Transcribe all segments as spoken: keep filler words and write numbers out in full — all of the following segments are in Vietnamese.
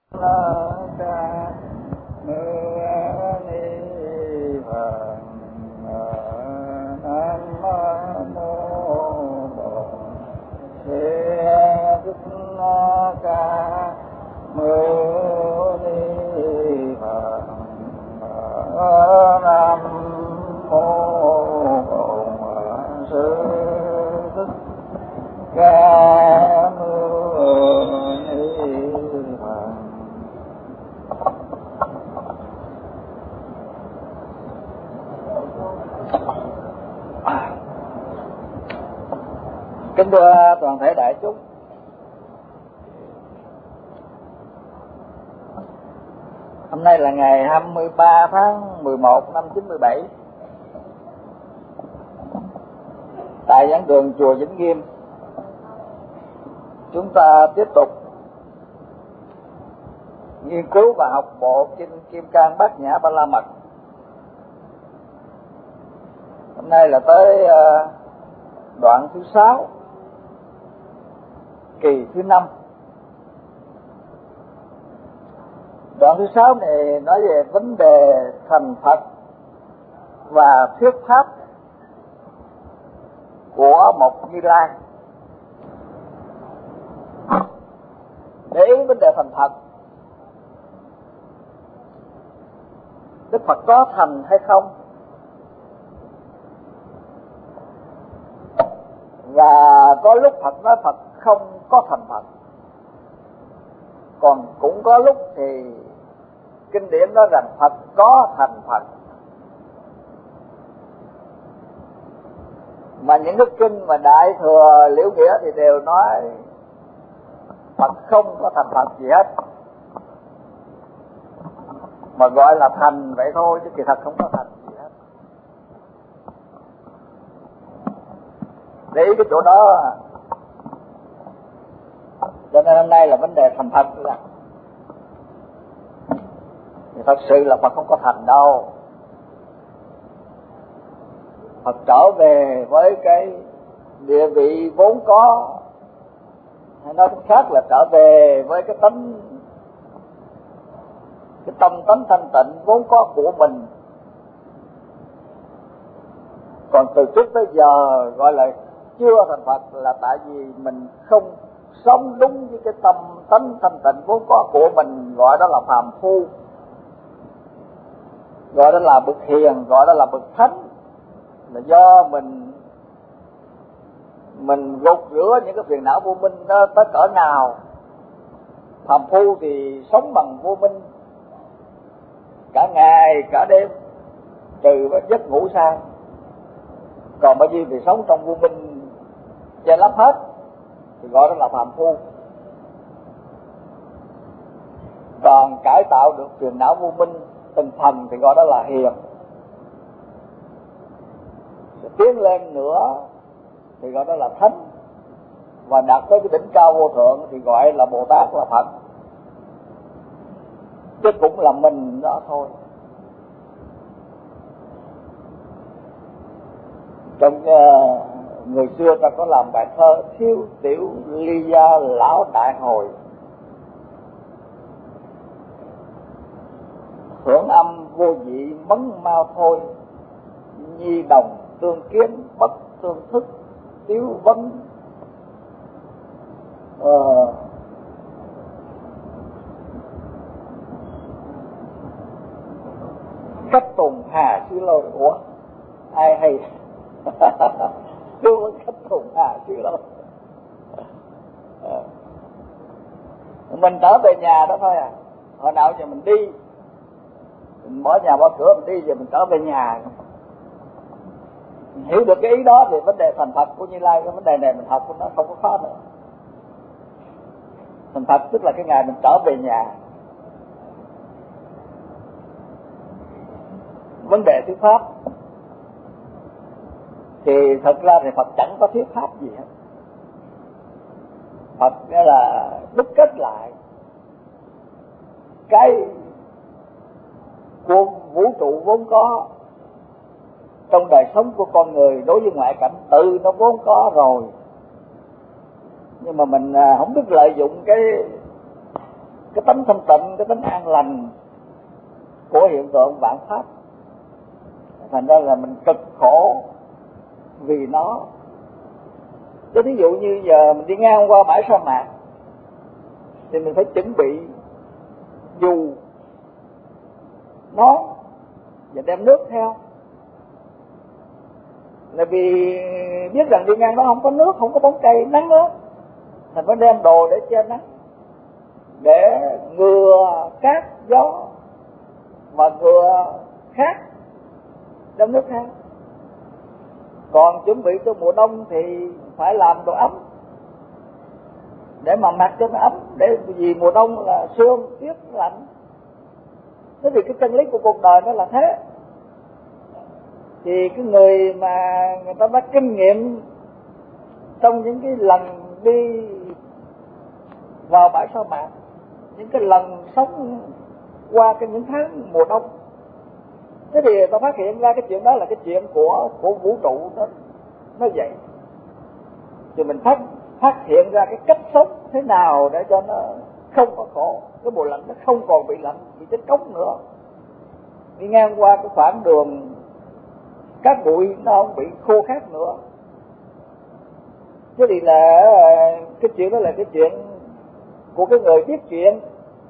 Kính thưa toàn thể đại chúng, hôm nay là ngày hai mươi ba tháng mười một năm chín mươi bảy, tại giảng đường chùa Vĩnh Nghiêm, chúng ta tiếp tục nghiên cứu và học bộ kinh Kim Cang Bát Nhã Ba La Mật. Hôm nay là tới đoạn thứ sáu, kỳ thứ năm. Đoạn thứ sáu này nói về vấn đề thành Phật và thuyết pháp của một Như Lai. Để ý vấn đề thành Phật, Đức Phật có thành hay không, và có lúc Phật nói Phật không có thành Phật, còn cũng có lúc thì kinh điển nói rằng Phật có thành Phật. Mà những cái kinh mà Đại Thừa Liễu Nghĩa thì đều nói Phật không có thành Phật gì hết, mà gọi là thành vậy thôi, chứ kỳ thật không có thành gì hết. Để ý cái chỗ đó. Cho nên hôm nay là vấn đề thành Phật là thì thật sự là Phật không có thành đâu. Phật trở về với cái địa vị vốn có, hay nói cách khác là trở về với cái tánh, cái tâm tánh thanh tịnh vốn có của mình. Còn từ trước tới giờ gọi là chưa thành Phật là tại vì mình không sống đúng với cái tâm tánh thanh tịnh vốn có của mình, gọi đó là phàm phu, gọi đó là bậc hiền, gọi đó là bậc thánh, là do mình mình gột rửa những cái phiền não vô minh đó tới cỡ nào. Phàm phu thì sống bằng vô minh cả ngày cả đêm, trừ giấc ngủ sang, còn bao nhiêu thì sống trong vô minh che lấp hết, thì gọi đó là phàm phu. Còn cải tạo được phiền não vô minh từng phần thì gọi đó là hiền. Rồi tiến lên nữa thì gọi đó là thánh, và đạt tới cái đỉnh cao vô thượng thì gọi là Bồ Tát, là Phật, chứ cũng là mình đó thôi. Trong uh, người xưa ta có làm bài thơ Thiếu tiểu ly gia lão đại hồi, hưởng âm vô vị mấn mau thôi, nhi đồng tương kiến bất tương thức, tiếu vấn uh, khách tùng hà sư lôi. Ủa ai hay tôi khách tùng hà sư lôi. Mình trở về nhà đó thôi à. Hồi nào giờ mình đi, mình mở nhà mở cửa mình đi, giờ mình trở về nhà. Mình hiểu được cái ý đó thì vấn đề thành Phật của Như Lai, cái vấn đề này mình học nó không có khó nữa. Thành Phật tức là cái ngày mình trở về nhà. Vấn đề thuyết pháp thì thật ra thì Phật chẳng có thuyết pháp gì hết. Phật nghĩa là đúc kết lại cái của vũ trụ vốn có trong đời sống của con người đối với ngoại cảnh, tự nó vốn có rồi, nhưng mà mình không biết lợi dụng cái cái tánh thanh tịnh, cái tánh an lành của hiện tượng vạn pháp. Thành ra là mình cực khổ vì nó. Chứ ví dụ như giờ mình đi ngang qua bãi sa mạc thì mình phải chuẩn bị dù, nón và đem nước theo, là vì biết rằng đi ngang đó không có nước, không có bóng cây, nắng lắm, thành phải đem đồ để che nắng, để ngừa cát gió và ngừa khát, đem nước theo. Còn chuẩn bị cho mùa đông thì phải làm đồ ấm để mà mặc cho nó ấm, để vì mùa đông là sương tuyết lạnh. Thế thì cái chân lý của cuộc đời nó là thế. Thì cái người mà người ta đã kinh nghiệm trong những cái lần đi vào bãi sa mạc, những cái lần sống qua cái những tháng mùa đông, thế thì người ta phát hiện ra cái chuyện đó là cái chuyện của của vũ trụ nó nó vậy. Thì mình phát phát hiện ra cái cách sống thế nào để cho nó không có khổ, cái mùa lạnh nó không còn bị lạnh, bị chết cống nữa. Đi ngang qua cái khoảng đường cát bụi nó không bị khô khát nữa. Thế thì là cái chuyện đó là cái chuyện của cái người biết chuyện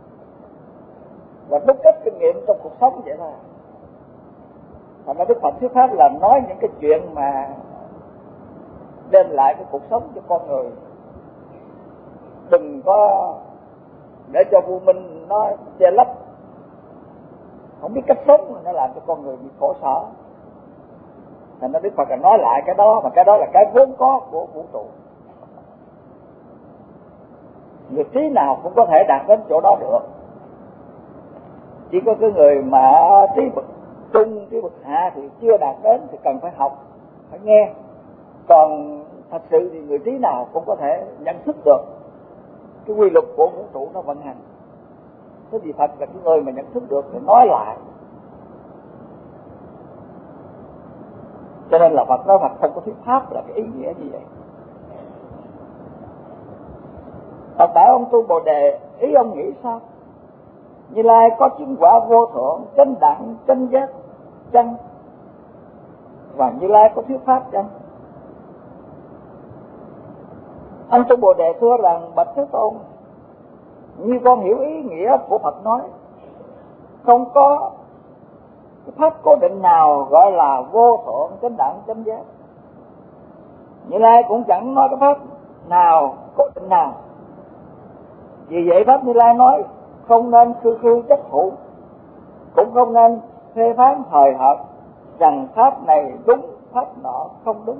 và đúc kết kinh nghiệm trong cuộc sống vậy thôi. Thành ra Đức Phật thuyết pháp là nói những cái chuyện mà đem lại cái cuộc sống cho con người. Đừng có để cho vô minh nó che lấp, không biết cách sống mà nó làm cho con người bị khổ sở. Thành ra Đức Phật là nói lại cái đó, mà cái đó là cái vốn có của vũ trụ. Người trí nào cũng có thể đạt đến chỗ đó được. Chỉ có cái người mà trí bậc trung, trí bậc hạ thì chưa đạt đến thì cần phải học, phải nghe. Còn thật sự thì người trí nào cũng có thể nhận thức được cái quy luật của vũ trụ nó vận hành. Thế thì Phật là cái người mà nhận thức được để nói lại. Cho nên là Phật nói Phật không có thuyết pháp là cái ý nghĩa như vậy. Phật bảo ông tu Bồ Đề, ý ông nghĩ sao? Như Lai có chứng quả vô thượng, chánh đẳng, chánh giác chăng? Và Như Lai có thuyết pháp chăng? Ông tu Bồ Đề thưa rằng, bạch Thế Tôn, như con hiểu ý nghĩa của Phật nói, không có cái pháp cố định nào gọi là vô thượng, chánh đẳng, chánh giác. Như Lai cũng chẳng nói cái pháp nào cố định nào. Vì vậy pháp Như Lai nói không nên khư khư chấp thủ, cũng không nên phê phán hời hợt rằng pháp này đúng, pháp nọ không đúng.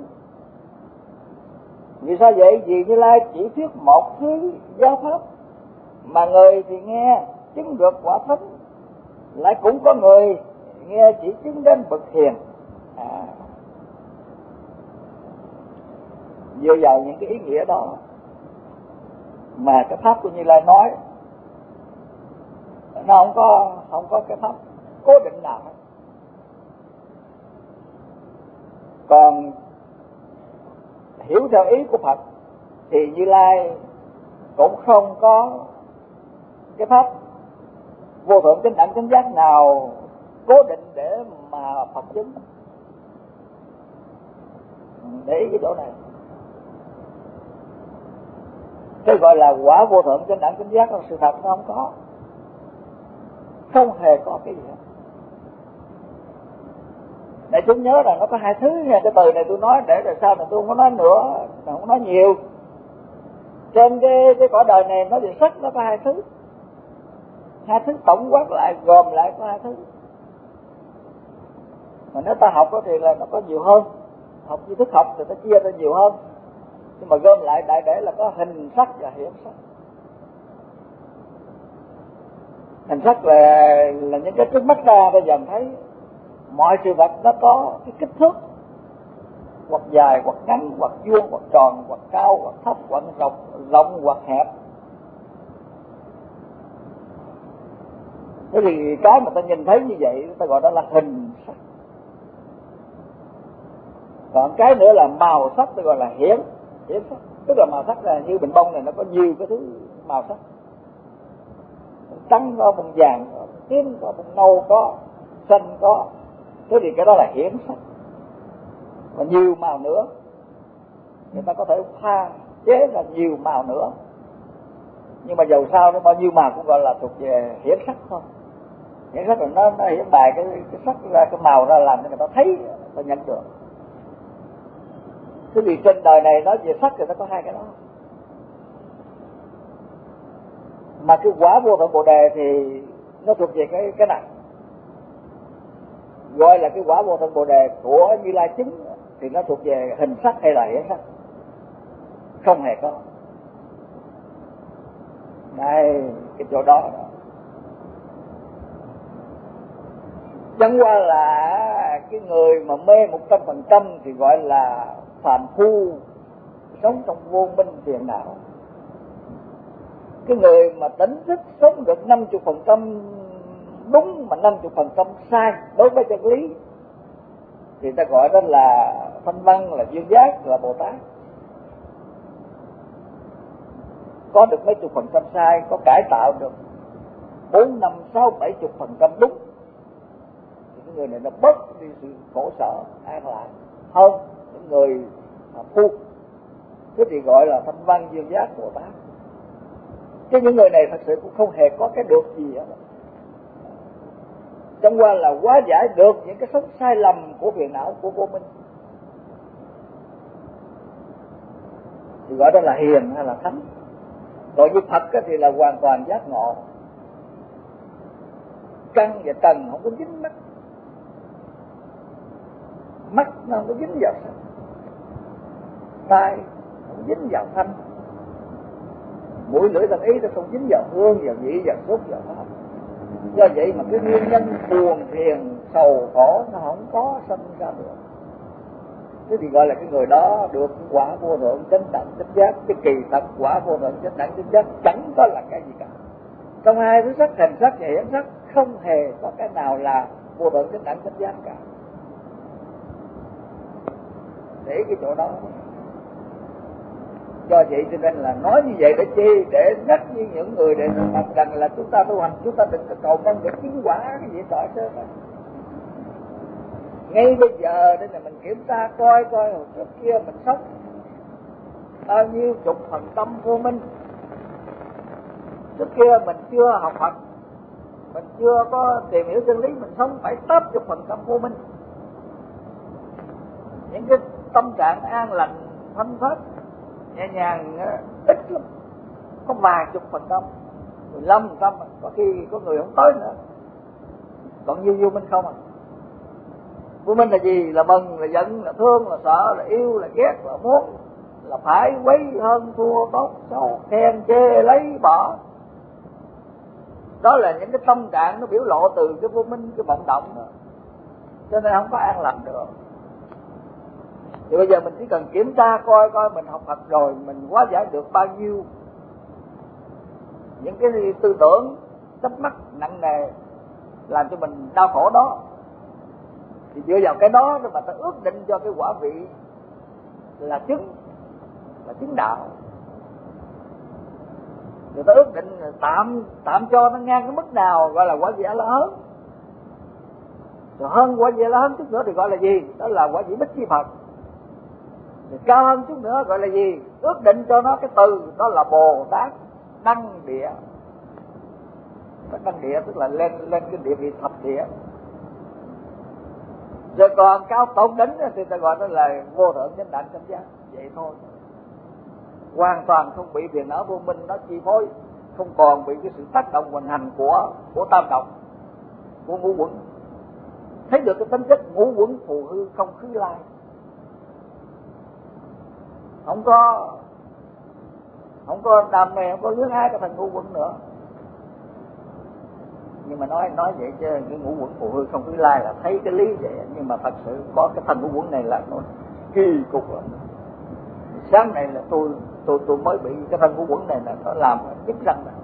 Vì sao vậy? Vì Như Lai chỉ thuyết một thứ giáo pháp, mà người thì nghe chứng được quả thánh, lại cũng có người nghe chỉ chứng đến bậc hiền. À, dựa vào những cái ý nghĩa đó mà cái pháp của Như Lai nói nó không có không có cái pháp cố định nào hết. Còn hiểu theo ý của Phật thì Như Lai cũng không có cái pháp vô thượng chánh đẳng chánh giác nào cố định để mà Phật chứng. Để ý cái chỗ này. Cái gọi là quả vô thượng chánh đẳng chánh giác là sự thật, nó không có, không hề có cái gì hết. Để chúng nhớ rằng nó có hai thứ nha. Cái từ này tôi nói để rồi sau này tôi không có nói nữa, không có nói nhiều. Trên cái cái cõi đời này nó về sắc nó có hai thứ, hai thứ tổng quát lại, gồm lại có hai thứ. Mà nếu ta học đó thì là nó có nhiều hơn, học tri thức học thì nó chia ra nhiều hơn, nhưng mà gom lại đại để là có hình sắc và hiện sắc. Hình sắc là là những cái trước mắt ra bây giờ mình thấy mọi sự vật nó có cái kích thước, hoặc dài hoặc ngắn, hoặc vuông hoặc tròn, hoặc cao hoặc thấp, hoặc rộng rộng hoặc hẹp. Thế thì cái mà ta nhìn thấy như vậy ta gọi đó là hình sắc. Còn cái nữa là màu sắc ta gọi là hiển hiển sắc. Tức là màu sắc là như bình bông này nó có nhiều cái thứ màu sắc. bông trắng có, bông vàng có, bông tím có, bông nâu có, xanh có. Thế thì cái đó là hiển sắc. Và nhiều màu nữa, người ta có thể pha chế ra nhiều màu nữa, nhưng mà dầu sao nó bao nhiêu màu cũng gọi là thuộc về hiển sắc thôi. Hiển sắc là nó, nó hiển bài cái, cái sắc ra, cái màu ra làm cho người ta thấy, người ta nhận được. Thế vì trên đời này nói về sắc thì nó có hai cái đó. Mà cái quả vô thượng Bồ Đề thì nó thuộc về cái cái này, gọi là cái quả vô thượng Bồ Đề của Như Lai chính thì nó thuộc về hình sắc hay là hiển sắc, không hề có. Đây, cái chỗ đó, đó. Chẳng qua là cái người mà mê một trăm phần trăm thì gọi là phàm phu, sống trong vô minh phiền não. Cái người mà tỉnh thức sống được năm mươi phần trăm đúng mà năm mươi phần trăm sai đối với chân lý thì ta gọi đó là thanh văn, là duyên giác, là Bồ Tát. Có được mấy chục phần trăm sai, có cải tạo được bốn năm sáu bảy chục phần trăm đúng thì cái người này nó bớt đi sự khổ sở an lạc hơn những người phu. Thế thì gọi là thanh văn, duyên giác, Bồ Tát. Chứ những người này thật sự cũng không hề có cái được gì hết. Chẳng qua là hóa giải được những cái sống sai lầm của phiền não, của vô minh, thì gọi đó là hiền hay là thánh. Còn như Phật thì là hoàn toàn giác ngộ, căn và trần không có dính mắt, mắt nó không có dính vào sắc, tai không dính vào thanh, mũi lưỡi thân ý nó không dính vào hương, vào vị, vào xúc, vào pháp. Do vậy mà cái nguyên nhân buồn phiền sầu khổ nó không có sinh ra được. Thế thì gọi là cái người đó được quả vô thượng chánh đẳng chánh giác. Cái kỳ thật quả vô thượng chánh đẳng chánh giác chẳng có là cái gì cả. Trong hai thứ sắc, hình sắc và hiển sắc không hề có cái nào là vô thượng chánh đẳng chánh giác cả. Để cái chỗ đó. Do vậy cho nên là nói như vậy để chi? Để nhắc như những người để mặc rằng là chúng ta tu hành, chúng ta đừng có cầu mong để chứng quả cái gì tội sơ đó. Ngay bây giờ đây là mình kiểm tra coi coi hồi trước kia mình sống bao nhiêu chục phần tâm vô minh. Trước kia mình chưa học Phật, mình chưa có tìm hiểu chân lý, mình sống phải tám chục phần tâm vô minh. Những cái tâm trạng an lành, thanh thoát, nhẹ nhàng ít lắm, có vài chục phần trăm, mười lăm phần trăm, có khi có người không tới nữa. Còn như vô minh không à. Vô minh là gì? Là mừng, là giận, là thương, là sợ, là yêu, là ghét, là muốn, là phải, quấy, hơn, thua, tốt, xấu, khen, chê, lấy, bỏ. Đó là những cái tâm trạng nó biểu lộ từ cái vô minh, cái vọng động đó. Cho nên không có an lành được. Thì bây giờ mình chỉ cần kiểm tra coi coi mình học Phật rồi mình hóa giải được bao nhiêu những cái tư tưởng chấp mắc nặng nề làm cho mình đau khổ đó, thì dựa vào cái đó mà ta ước định cho cái quả vị là chứng, là chứng đạo. Người ta ước định tạm tạm cho nó ngang cái mức nào gọi là quả vị A-la-hán. Rồi hơn quả vị A-la-hán chút nữa thì gọi là gì? Đó là quả vị Bích Chi Phật. Rồi cao hơn chút nữa gọi là gì? Ước định cho nó cái từ đó là Bồ Tát Đăng Địa. Đăng Địa tức là lên lên cái địa vị thập địa. Rồi còn cao tột đỉnh thì ta gọi nó là vô thượng chánh đẳng chánh giác. Vậy thôi. Hoàn toàn không bị phiền não vô minh nó chi phối, không còn bị cái sự tác động vận hành của của tam động, của ngũ quẩn. Thấy được cái tính chất ngũ quẩn phù hư không khứ lai. Không có không có đam mê, không có luyến ái cái thành ngũ quẩn nữa. Nhưng mà nói nói vậy chứ cái ngũ quẩn phù hư không khứ lai là thấy cái lý vậy, nhưng mà thật sự có cái thành ngũ quẩn này là nó kỳ cục lắm. Sáng này là tôi tôi tôi mới bị cái thân ngũ quẩn này là nó làm nhức răng này.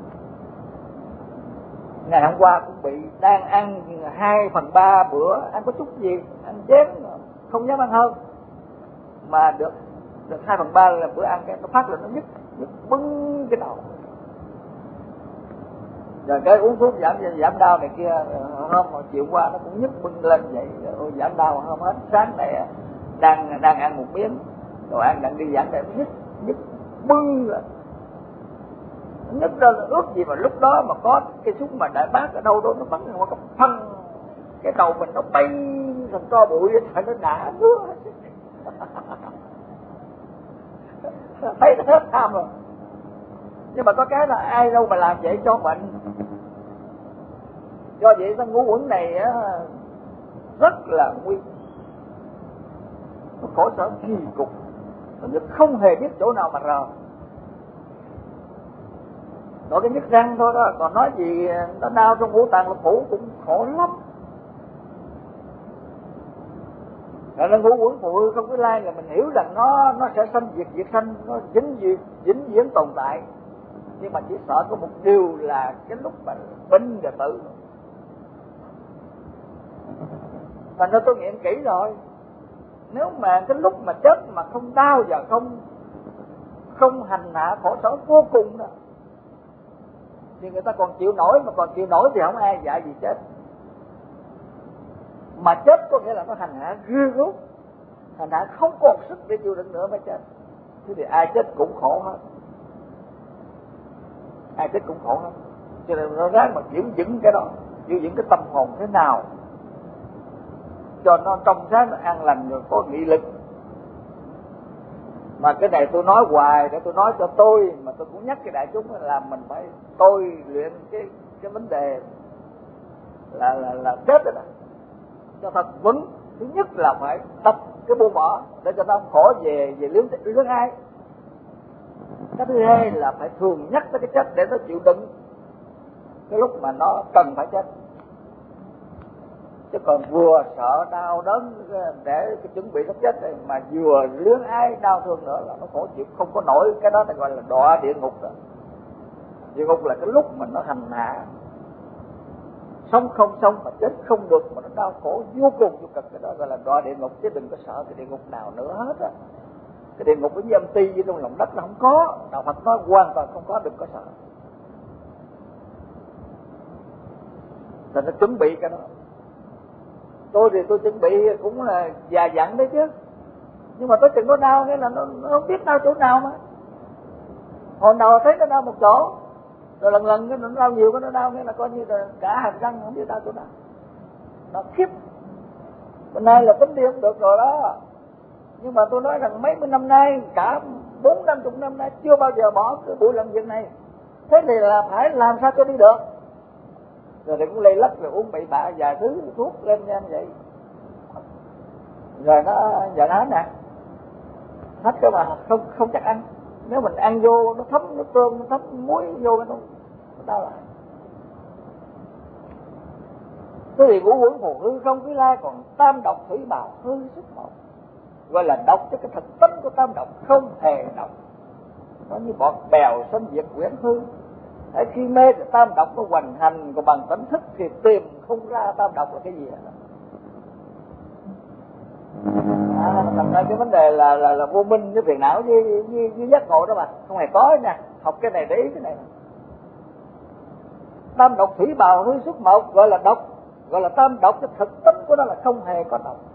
Ngày hôm qua cũng bị, đang ăn hai phần ba bữa, ăn có chút gì, ăn chén không dám ăn hơn, mà được được hai phần ba là bữa ăn cái nó phát là nó nhức nhức bưng cái đầu. Rồi cái uống thuốc giảm giảm đau này kia, hôm mà chiều qua nó cũng nhức bưng lên vậy, ôi giảm đau hôm hết. Sáng này đang đang ăn một miếng đồ ăn đang đi giảng này nhức nhức bưng lên, nhức ra là ước gì mà lúc đó mà có cái súng mà đại bác ở đâu đó nó bắn qua cái phăng cái đầu mình nó bay thành tro bụi, phải nó nã nước. Thấy nó hết tham rồi. Nhưng mà có cái là ai đâu mà làm vậy cho bệnh. Do vậy cái ngũ uẩn này á, rất là nguy, nó khổ sở kỳ cục, nó không hề biết chỗ nào mà rờ. Nói cái nhức răng thôi đó, còn nói gì nó đau trong ngũ tạng lục phủ cũng khổ lắm. Rồi nó ngũ uẩn phụ hư không quý lai là mình hiểu rằng nó nó sẽ sanh diệt diệt sanh, nó vĩnh viễn vĩnh viễn tồn tại. Nhưng mà chỉ sợ có một điều là cái lúc mà bệnh rồi tự. Thành ra tôi nghiệm kỹ rồi, nếu mà cái lúc mà chết mà không đau và không không hành hạ khổ sở vô cùng đó, thì người ta còn chịu nổi, mà còn chịu nổi thì không ai dạy gì chết. Mà chết có nghĩa là nó hành hạ ghê gớm, hành hạ không còn sức để chịu đựng nữa mới chết. Thế thì ai chết cũng khổ hết, ai chết cũng khổ hết. Cho nên nó ráng mà giữ vững cái đó, giữ vững cái tâm hồn thế nào cho nó trong sáng, nó an lành, rồi có nghị lực. Mà cái này tôi nói hoài để tôi nói cho tôi, mà tôi cũng nhắc cái đại chúng là mình phải tôi luyện cái cái vấn đề là là là chết đó cho thật vững. Thứ nhất là phải tập cái buông bỏ để cho nó khổ về về lưỡng lưỡng ai. Cái thứ hai là phải thường nhắc tới cái chết để nó chịu đựng cái lúc mà nó cần phải chết. Chứ còn vừa sợ đau đớn để chuẩn bị sắp chết này, mà vừa luyến ái đau thương nữa là nó khổ chịu không có nổi. Cái đó ta gọi là đọa địa ngục đó. Địa ngục là cái lúc mà nó hành hạ, sống không sống mà chết không được, mà nó đau khổ vô cùng vô cực. Cái đó gọi là đọa địa ngục, chứ đừng có sợ cái địa ngục nào nữa hết á. Cái địa ngục với âm ti với trong lòng đất nó không có. Đạo Phật nói hoàn toàn không có, đừng có sợ. Thì nó chuẩn bị cái đó. Tôi thì tôi chuẩn bị cũng là già dặn đấy chứ, nhưng mà tới chừng nó đau cái là nó, nó không biết đau chỗ nào mà. Hồi đầu thấy nó đau một chỗ, rồi lần lần cái nó đau nhiều, cái nó đau cái là coi như là cả hàm răng không biết đau chỗ nào. Nó khiếp. Bên nay là tính đi không được rồi đó. Nhưng mà tôi nói rằng mấy mươi năm nay, cả bốn năm chục năm nay chưa bao giờ bỏ cái buổi làm việc này. Thế thì là phải làm sao cho đi được. Rồi thì cũng lây lắc, rồi uống bậy bạ vài thứ thuốc lên như vậy, rồi nó giờ nó hết nè, hết cơ mà không không chắc ăn. Nếu mình ăn vô nó thấm nước tương, nó thấm muối vô nó, nó đau lại. Thế thì ngũ uẩn phù hư không quý lai, còn tam độc thủy bào hư sức một, gọi là độc chứ cái thực tính của tam độc không hề độc. Nó như bọt bèo sinh diệt quyển hư. Tại khi mê thì tam độc nó hoành hành, còn bằng tỉnh thức thì tìm không ra tam độc là cái gì hết. À, thành ra cái vấn đề là là là vô minh với phiền não với, với, với giác ngộ đó mà không hề có nha. Học cái này để ý cái này. Tam độc thủy bào hư xuất một gọi là độc, gọi là tam độc, cái thực tính của nó là không hề có độc.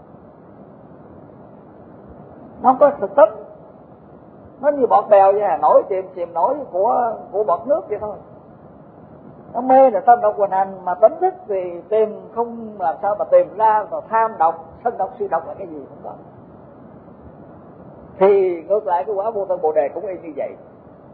Nó không có thực tính. Nó như bọt bèo vậy, nổi chìm chìm nổi của của bọt nước vậy thôi. Nó mê là tam độc hoành hành, mà tính thức thì tìm không làm sao mà tìm ra. Và tham độc, sân độc, si độc là cái gì không có. Thì ngược lại cái quả vô tận bồ đề cũng y như vậy.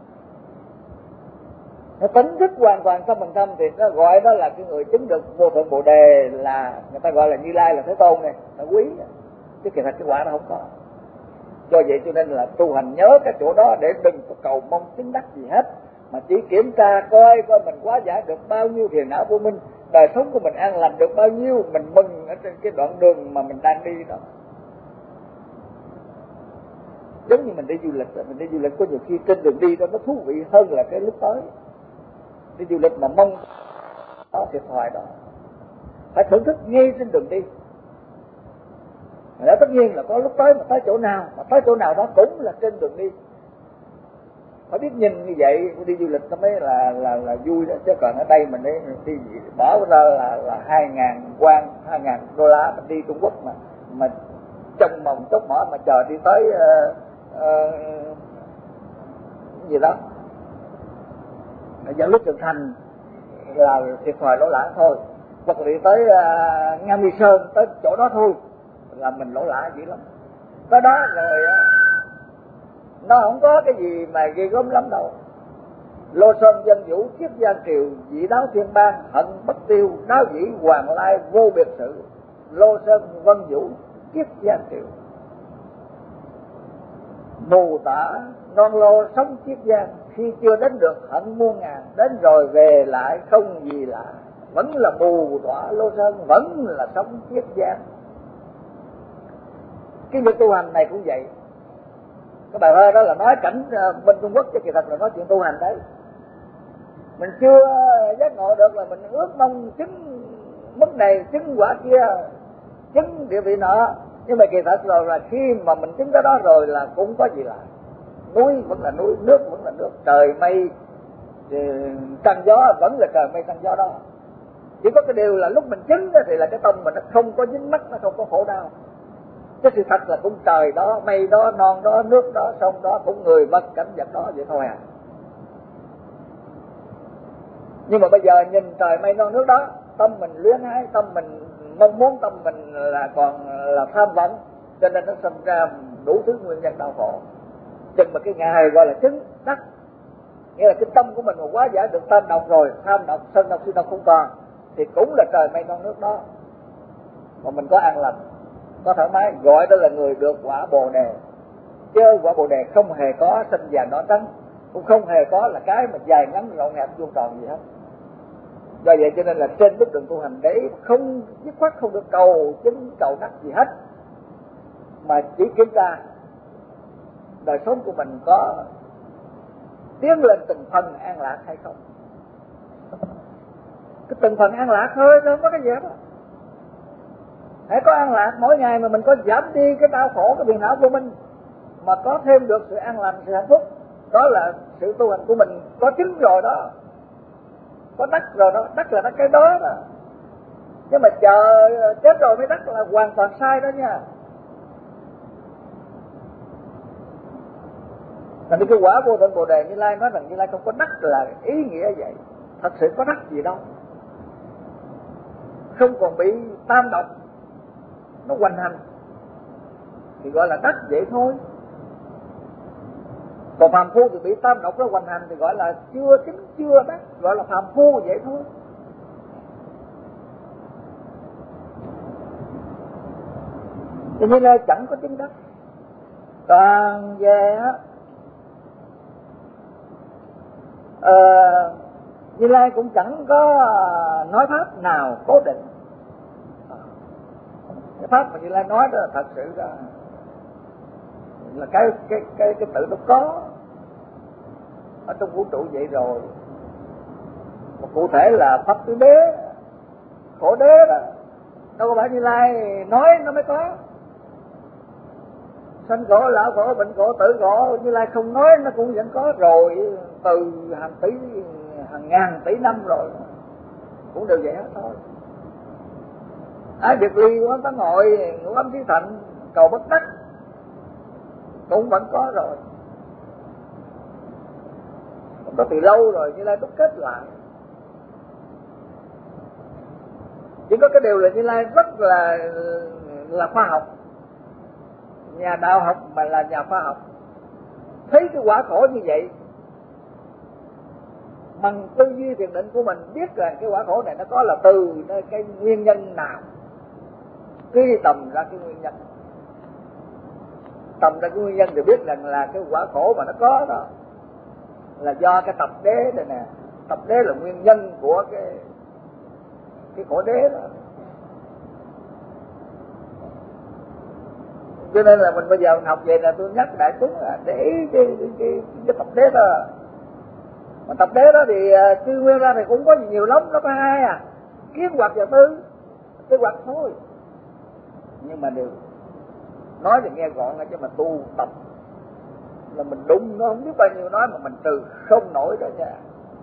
Nó tính thức hoàn toàn trăm phần trăm thì nó gọi đó là cái người chứng được vô tận bồ đề, là người ta gọi là Như Lai, là Thế Tôn này, là quý. Chứ kỳ thật cái quả nó không có. Do vậy cho nên là tu hành nhớ cái chỗ đó để đừng có cầu mong chứng đắc gì hết, mà chỉ kiểm tra coi coi mình hóa giải được bao nhiêu phiền não vô minh, đời sống của mình an lành được bao nhiêu, mình mừng ở trên cái đoạn đường mà mình đang đi đó. Giống như mình đi du lịch, mình đi du lịch có nhiều khi trên đường đi đó nó thú vị hơn là cái lúc tới. Đi du lịch mà mong đó thiệt thòi đó, phải thưởng thức ngay trên đường đi. Đó tất nhiên là có lúc tới mà tới chỗ nào, mà tới chỗ nào đó cũng là trên đường đi. phải biết nhìn như vậy. Đi du lịch nó mới là là là vui đó, chứ còn ở đây mình đi, đi bỏ ra là là hai ngàn quan, hai ngàn đô la mình đi Trung Quốc mà mà trong vòng chốc mỏ mà chờ đi tới uh, uh, gì đó dẫn lúc trưởng thành là thiệt thòi lỗ lã thôi, hoặc là đi tới uh, Nga Mi Sơn, tới chỗ đó thôi là mình lỗ lã dữ lắm. Tới đó rồi nó không có cái gì mà ghê gớm lắm đâu. Lô Sơn dân vũ kiếp gia triều, vị đáo thiên bang hận bất tiêu, đáo dĩ hoàng lai vô biệt sự. Lô Sơn vân vũ kiếp gia triều, mù tả non lô sống kiếp gian. Khi chưa đến được hận muôn ngàn, đến rồi về lại không gì lạ. Vẫn là mù tỏa Lô Sơn, vẫn là sống kiếp gian. Cái việc tu hành này cũng vậy. Cái bài thơ đó là nói cảnh bên Trung Quốc, chứ kỳ thật là nói chuyện tu hành đấy. Mình chưa giác ngộ được là mình ước mong chứng mức này, chứng quả kia, chứng địa vị nọ. Nhưng mà kỳ thật rồi là khi mà mình chứng cái đó rồi là cũng có gì lạ. Núi vẫn là núi, nước vẫn là nước, trời mây trăng gió vẫn là trời mây trăng gió đó. Chỉ có cái điều là lúc mình chứng thì là cái tâm mình nó không có dính mắc, nó không có khổ đau. Cái sự thật là cũng trời đó, mây đó, non đó, nước đó, sông đó, cũng người vật cảnh vật đó vậy thôi à. Nhưng mà bây giờ nhìn trời mây non nước đó, tâm mình luyến ái, tâm mình mong muốn, tâm mình là còn là tham vọng, cho nên nó sinh ra đủ thứ nguyên nhân đau khổ. Chừng mà cái ngày gọi là chứng đắc, nghĩa là cái tâm của mình mà quá giải được tam độc rồi, tham độc, sân độc, si độc không còn, thì cũng là trời mây non nước đó. Mà mình có an lành, có thoải mái, gọi đó là người được quả bồ đề. Chứ quả bồ đề không hề có xanh vàng đỏ trắng, cũng không hề có là cái mà dài ngắn gọn hẹp vuông tròn gì hết. Do vậy cho nên là trên bước đường tu hành đấy không dứt khoát không được cầu chứng cầu đắc gì hết, mà chỉ kiểm tra đời sống của mình có tiến lên từng phần an lạc hay không. Cái từng phần an lạc thôi, không có cái gì hết đó. Hãy có an lạc mỗi ngày mà mình có giảm đi cái đau khổ, cái phiền não của mình, mà có thêm được sự an lành, sự hạnh phúc, đó là sự tu hành của mình có chứng rồi đó, có đắc rồi đó. Đắc là đắc cái đó đó, nhưng mà chờ chết rồi mới đắc là hoàn toàn sai đó nha. Thành cái quả vô thượng bồ đề Như Lai nói rằng Như Lai không có đắc là ý nghĩa vậy. Thật sự có đắc gì đâu, không còn bị tam độc nó hoành hành thì gọi là đắc vậy thôi. Còn phàm phu thì bị tam độc nó hoành hành thì gọi là chưa chứng chưa đắc, gọi là phàm phu vậy thôi. Cho nên là chẳng có chứng đắc. Còn về á ờ, Như Lai cũng chẳng có nói pháp nào cố định. Cái pháp mà Như Lai nói đó là thật sự là là cái cái cái cái tự nó có ở trong vũ trụ vậy rồi. Một cụ thể là pháp tứ đế, khổ đế đó, đâu có phải Như Lai nói nó mới có. Sanh khổ, lão khổ, bệnh khổ, tử khổ, Như Lai không nói nó cũng vẫn có rồi, từ hàng tỷ, hàng ngàn tỷ năm rồi, cũng đều vậy hết thôi. Ai việc ly quán tán ngồi, ngũ ấm thí thạnh, cầu bất đắc, cũng vẫn có rồi. Cũng có từ lâu rồi, Như Lai đúc kết lại. Chỉ có cái điều là Như Lai rất là là khoa học, nhà đạo học mà là nhà khoa học, thấy cái quả khổ như vậy, bằng tư duy thiền định của mình biết rằng cái quả khổ này nó có là từ nơi cái nguyên nhân nào, truy tầm ra cái nguyên nhân, tầm ra cái nguyên nhân thì biết rằng là cái quả khổ mà nó có đó là do cái tập đế này nè. Tập đế là nguyên nhân của cái cái khổ đế đó. Cho nên là mình bây giờ mình học về là tôi nhắc đại chúng là để ý cái, cái, cái, cái tập đế đó. Mà tập đế đó thì truy nguyên ra thì cũng có nhiều lắm, nó có hai à, kiến hoặc và tư, tư hoặc thôi. Nhưng mà đều nói thì nghe gọn là chứ mà tu tập là mình đụng nó không biết bao nhiêu nói mà mình trừ không nổi đó nha.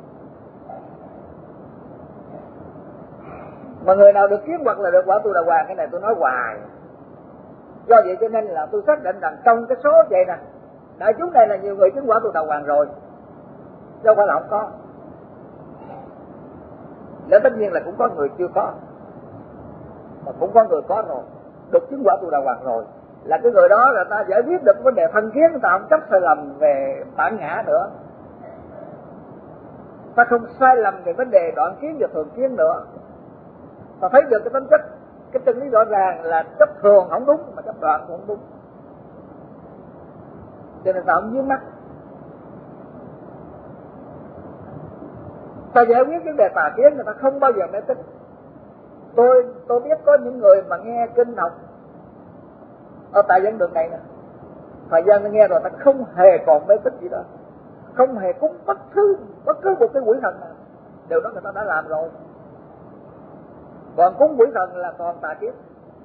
Mà người nào được kiến hoặc là được quả tu đà hoàng, cái này tôi nói hoài. Do vậy cho nên là tôi xác định rằng trong cái số vậy nè, đại chúng này là nhiều người chứng quả tu đà hoàng rồi, chứ không phải là không có. Nên tất nhiên là cũng có người chưa có, mà cũng có người có rồi, được chứng quả tu đà hoàng rồi. Là cái người đó là ta giải quyết được vấn đề thân kiến, ta không chấp sai lầm về bản ngã nữa, ta không sai lầm về vấn đề đoạn kiến và thường kiến nữa, ta thấy được cái tính chất, cái chân lý rõ ràng là chấp thường không đúng mà chấp đoạn cũng không đúng, cho nên ta không vướng mắc. Ta giải quyết vấn đề tà kiến, người ta không bao giờ mê tín. Tôi tôi biết có những người mà nghe kinh học ở tại dẫn đường này nè, thời gian ta nghe rồi ta không hề còn mê tín gì đó, không hề cúng bất cứ bất cứ một cái quỷ thần nào, điều đó người ta đã làm rồi. Còn cúng quỷ thần là còn tà kiến.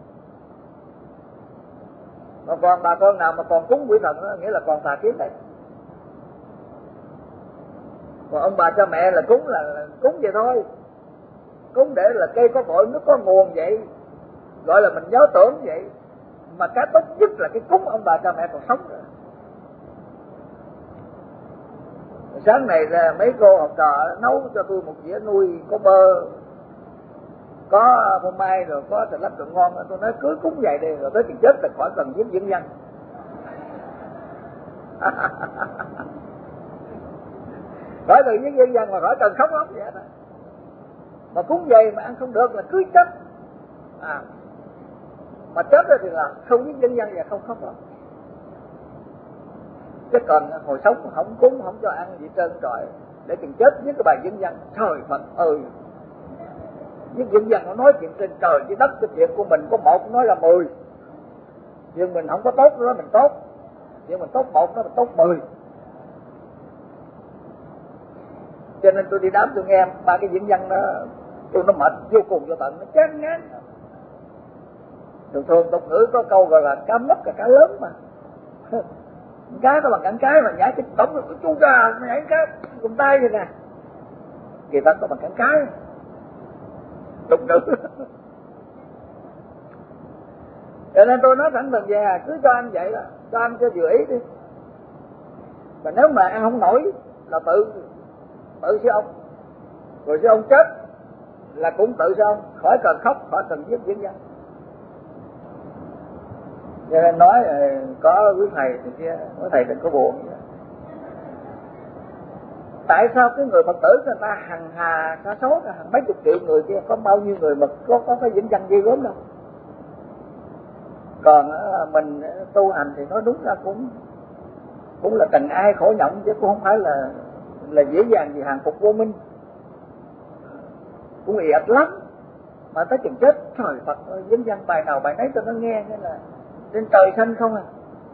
Còn còn bà con nào mà còn cúng quỷ thần đó, nghĩa là còn tà kiến đấy. Còn ông bà cha mẹ là cúng là, là cúng vậy thôi, cúng để là cây có cội nước có nguồn vậy, gọi là mình nhớ tưởng vậy. Mà cái tốt nhất là cái cúng ông bà cha mẹ còn sống rồi. Sáng này là mấy cô học trò nấu cho tôi một dĩa nuôi có bơ, có phô mai rồi có thịt lắp trộn ngon, tôi nói cứ cúng vậy đi, rồi tới chừng chết là khỏi cần giết dưỡng nhân. Khỏi cần giết dưỡng nhân mà khỏi cần khóc lóc vậy đó. Mà cúng vậy mà ăn không được là cứ chết. À, mà chết rồi thì là không giết dưỡng nhân và không khóc lóc. Chứ còn hồi sống không cúng, không cho ăn gì trơn trọi, để chừng chết với cái bài dưỡng nhân. Trời Phật ơi, với dân dân nó nói chuyện trên trời dưới đất, cái chuyện của mình có một nói là mười, nhưng mình không có tốt đó mình tốt, nhưng mình tốt một nó mình tốt mười. Cho nên tôi đi đám tôi nghe ba cái diễn văn đó, tôi nó mệt vô cùng vô tận, nó chán ngán. Thường thường tục ngữ có câu gọi là cá mất là cá lớn mà. Cá nó bằng cẳng cái mà nhảy cái tổng rồi chú ra nhảy cá cùng tay vậy nè, kỳ thật có bằng cẳng cái. Tục ngữ. Cho nên tôi nói thẳng thừng về, cứ cho ăn vậy đó, cho ăn cho vừa ý đi. Mà nếu mà ăn không nổi là tự tự sư ông, rồi sư ông chết là cũng tự sư ông, khỏi cần khóc, khỏi cần giết diễn văn. Cho nên nói có quý thầy thì kia, quý thầy đừng có buồn vậy. Tại sao cái người Phật tử người ta hằng hà sa số, hàng mấy chục triệu người kia, có bao nhiêu người mà có có cái vĩnh văn ghê gớm đâu. Còn mình tu hành thì nói đúng ra cũng cũng là cần ai khổ nhộng, chứ cũng không phải là là dễ dàng gì hàng phục vô minh, cũng ì ạch lắm. Mà tới chừng chết, trời Phật ơi, vĩnh văn bài nào bài nấy tôi nó nghe như là trên trời xanh không à.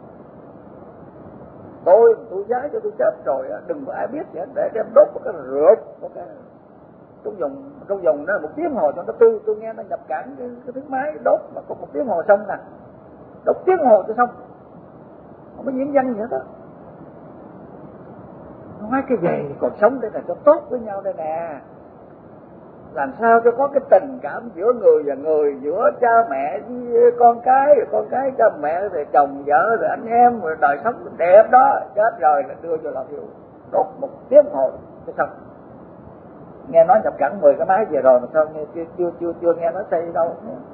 Tôi tôi giá cho tôi chết rồi, đừng có ai biết vậy, để đem đốt một cái rượt một cái trong vòng trong vòng đó một tiếng hồ cho nó tư. Tôi nghe nó nhập cản cái, cái tiếng máy đốt mà có một tiếng hồ xong nè, đốt tiếng hồ cho xong, không có diễn văn gì hết đó. Nói cái gì còn sống để là cho tốt với nhau đây nè, làm sao cho có cái tình cảm giữa người và người, giữa cha mẹ với con cái, rồi con cái cha mẹ, rồi chồng vợ, rồi anh em, rồi đời sống đẹp đó. Chết rồi là đưa cho lò thiêu đốt một tiếng hồ cho xong. Nghe nói nhập cẳng mười cái máy về rồi mà sao nghe chưa chưa chưa chưa nghe nói xây đâu.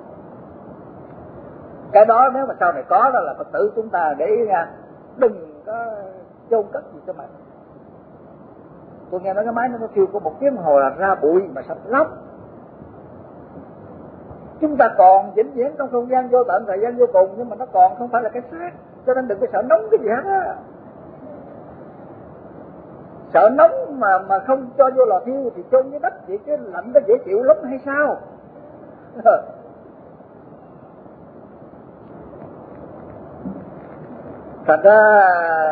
Cái đó nếu mà sau này có đó là Phật tử chúng ta để ý nha, đừng có chôn cất gì cho mạnh. Tôi nghe nói cái máy nó kêu có một tiếng hồ là ra bụi mà sạch lắm. Chúng ta còn vĩnh viễn trong không gian vô tận, thời gian vô cùng, nhưng mà nó còn không phải là cái xác, cho nên đừng có sợ nóng cái gì hết á. Sợ nóng mà mà không cho vô lò thiêu thì chôn dưới đất vậy chứ lạnh nó dễ chịu lắm hay sao? Thật ra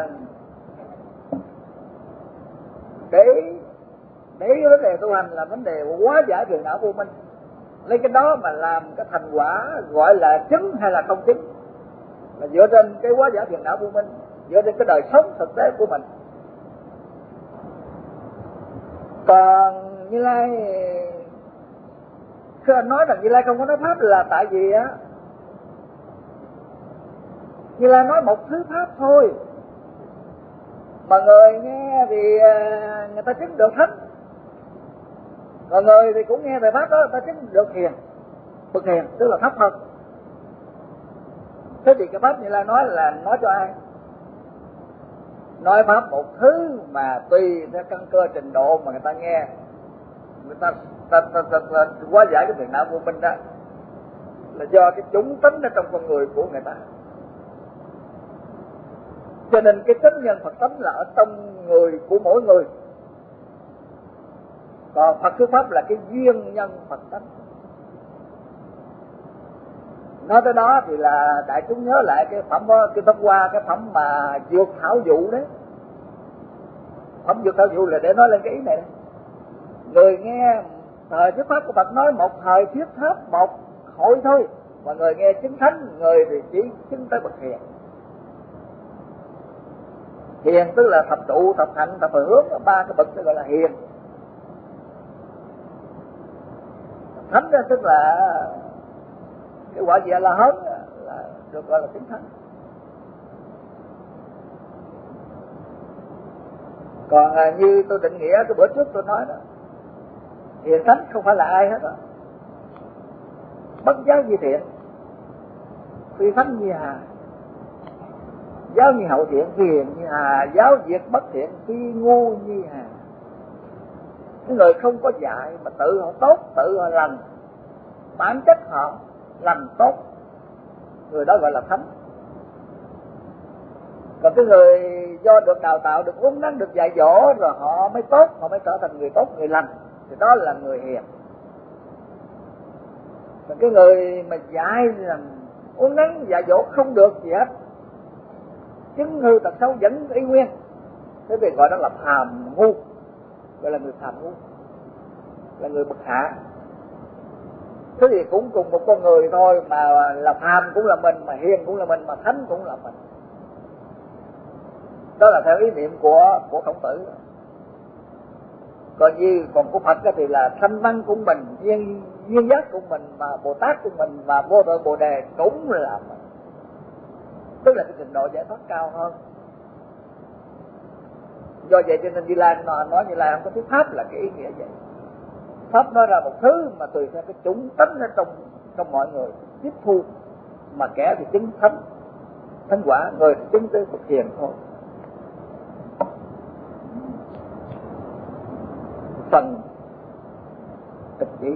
để để cái vấn đề tu hành là vấn đề hóa giải phiền não vô minh, lấy cái đó mà làm cái thành quả gọi là chứng hay là không chứng là dựa trên cái hóa giải phiền não vô minh. dựa trên cái đời sống thực tế của mình. Còn Như Lai, khi anh nói rằng Như Lai không có nói pháp là tại vì á, Như Lai nói một thứ pháp thôi, mà người nghe thì người ta chứng được thánh, còn người thì cũng nghe về pháp đó, người ta chứng được hiền, bậc hiền, tức là thấp hơn. Thế thì cái pháp Như Lai nói là nói cho ai? Nói pháp một thứ mà tùy theo căn cơ trình độ mà người ta nghe, người ta, ta, ta, ta, ta hóa giải cái phiền não vô minh đó, là do cái chủng tính ở trong con người của người ta. Cho nên cái tính nhân Phật tánh là ở trong người của mỗi người, còn Phật thuyết pháp là cái duyên nhân Phật tánh. Nói tới đó thì là đại chúng nhớ lại cái phẩm cái pháp Hoa, cái phẩm mà Dược Thảo Dụ đấy. Phẩm Dược Thảo Dụ là để nói lên cái ý này. Người nghe thời thuyết pháp của Phật nói một thời thuyết pháp một hội thôi, mà người nghe chứng thánh, người thì chỉ chứng tới bậc hiền. Hiền tức là thập trụ, thập hạnh, thập hướng, ba cái bậc tức gọi là hiền. Thánh đó tức là cái quả gì là hớn, là được gọi là chứng thánh. Còn à, như tôi định nghĩa cái bữa trước tôi nói đó, hiền thánh không phải là ai hết đó. Bất giáo như thiện, phi thánh như hà, giáo như hậu thiện, phi hiền như hà, giáo diệt bất thiện, phi ngu như hà. Cái người không có dạy mà tự họ tốt, tự họ lành, bản chất họ lành tốt, người đó gọi là thánh. Còn cái người do được đào tạo, được uốn nắn, được dạy dỗ rồi họ mới tốt, họ mới trở thành người tốt, người lành, thì đó là người hiền. Còn cái người mà dạy làm uốn nắn dạy dỗ không được gì hết, chứng hư tật xấu vẫn y nguyên, thế thì gọi đó là phàm ngu, gọi là người phàm ngu, là người bậc hạ. Thế thì cũng cùng một con người thôi, mà là phàm cũng là mình, mà hiền cũng là mình, mà thánh cũng là mình. Đó là theo ý niệm của của Khổng Tử. Còn như còn của Phật thì là thanh văn của mình, duyên duyên giác của mình, mà Bồ Tát của mình, và vô thượng Bồ Đề cũng là mình. Tức là cái trình độ giải thoát cao hơn. Do vậy cho nên Như Lai nói Như Lai không có thuyết pháp là cái ý nghĩa vậy. Pháp nói ra một thứ mà tùy theo cái chủng tính ở trong trong mọi người tiếp thu, mà kẻ thì chứng thánh thánh quả, người thì chứng tới Phật hiền thôi. Phần tịch chỉ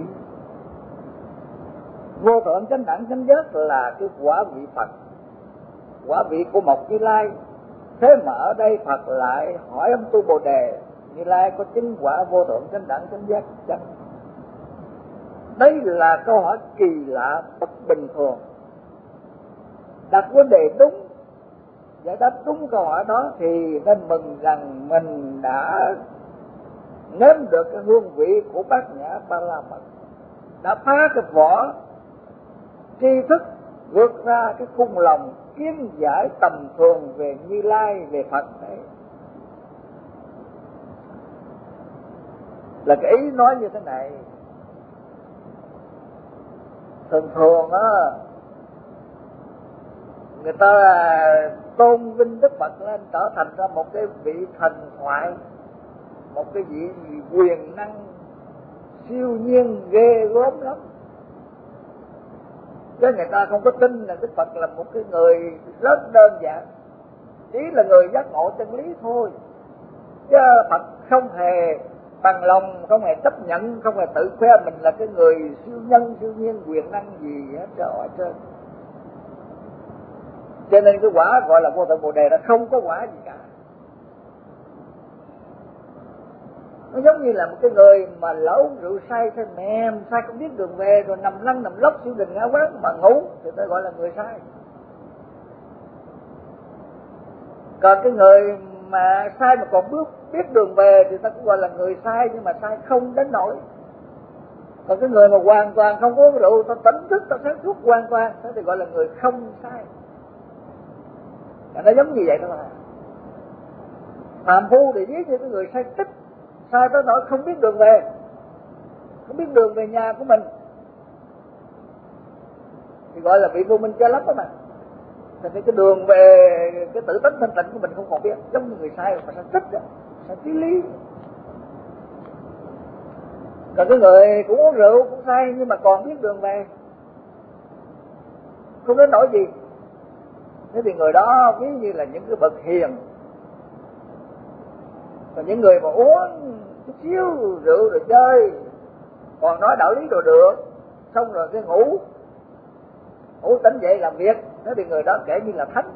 vô thượng chánh đẳng chánh giác là cái quả vị Phật, quả vị của một Như Lai. Thế mà ở đây Phật lại hỏi ông tu Bồ Đề, Như Lai có chứng quả vô thượng chánh đẳng chánh giác chăng? Đây là câu hỏi kỳ lạ, bất bình thường. Đặt vấn đề đúng, giải đáp đúng câu hỏi đó thì nên mừng rằng mình đã nếm được cái hương vị của Bát Nhã Ba La Mật, đã phá cái vỏ tri thức, vượt ra cái khung lòng kiến giải tầm thường về Như Lai, về Phật đấy. Là cái ý nói như thế này. Thường thường á, người ta tôn vinh Đức Phật lên trở thành ra một cái vị thần thoại, một cái vị quyền năng siêu nhiên ghê gớm lắm. Chứ người ta không có tin là Đức Phật là một cái người rất đơn giản, chỉ là người giác ngộ chân lý thôi. Chứ Phật không hề bằng lòng, không hề chấp nhận, không hề tự khoe mình là cái người siêu nhân, siêu nhiên, quyền năng gì hết trơn. Cho nên cái quả gọi là vô thượng Bồ Đề là không có quả gì cả. Nó giống như là một cái người mà lẩu rượu say, say mềm, say không biết đường về, rồi nằm lăn nằm lóc siêu đình ngã quán mà ngủ, thì tôi gọi là người say. Còn cái người mà sai mà còn bước biết đường về thì ta cũng gọi là người sai, nhưng mà sai không đến nỗi. Còn cái người mà hoàn toàn không uống rượu, ta tỉnh thức, ta sáng suốt hoàn toàn, thế thì gọi là người không sai. Nó giống như vậy đó mà. Phàm phu thì ví như cái người say tích, sai tới nỗi không biết đường về, không biết đường về nhà của mình, thì gọi là vị vô minh che lấp đó mà. Thì cái đường về cái tự tánh thanh tịnh của mình không còn biết, giống như người sai mà sai tích đó, sai trí lý. Còn cái người cũng uống rượu cũng say nhưng mà còn biết đường về, không đến nỗi gì. Thế thì người đó ví như là những cái bậc hiền. Còn những người mà uống chút xíu rượu rồi chơi, còn nói đạo lý rồi được, xong rồi cái ngủ ngủ tỉnh dậy làm việc, thế thì người đó kể như là thánh.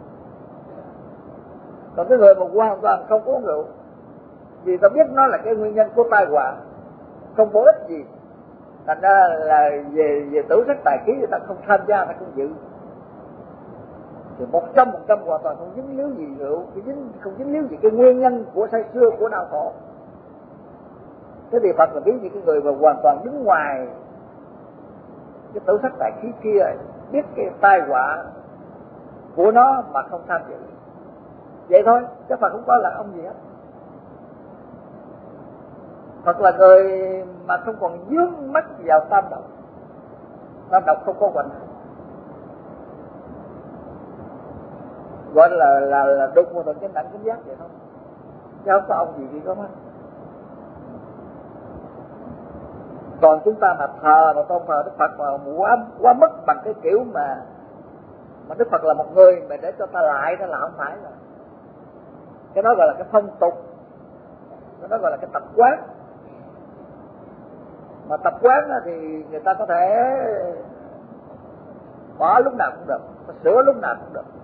Còn cái người mà hoàn toàn không uống rượu, vì ta biết nó là cái nguyên nhân của tai họa, không có ích gì, thành ra là về về tử sắc tài khí người ta không tham gia, ta không dự, thì một trăm một trăm hoàn toàn không dính líu gì rượu, không dính không dính líu gì cái nguyên nhân của say xưa, của đau khổ. Thế thì Phật là biết những cái người mà hoàn toàn đứng ngoài cái tử sắc tài khí kia, biết cái tai họa của nó mà không tham dự, vậy thôi, chứ Phật không có là ông gì hết. Phật là người mà không còn dướng mắt vào tam độc, tam độc không có quạnh, gọi là là là đúng một cái đẳng chính giác vậy thôi, chứ không có ông gì gì có mắt. Còn chúng ta mà thờ mà tôn thờ Đức Phật mà quá quá mức bằng cái kiểu mà mà Đức Phật là một người mà để cho ta lại, đó là không phải rồi. Cái đó gọi là cái phong tục, cái đó gọi là cái tập quán. Mà tập quán thì người ta có thể bỏ lúc nào cũng được, sửa lúc nào cũng được.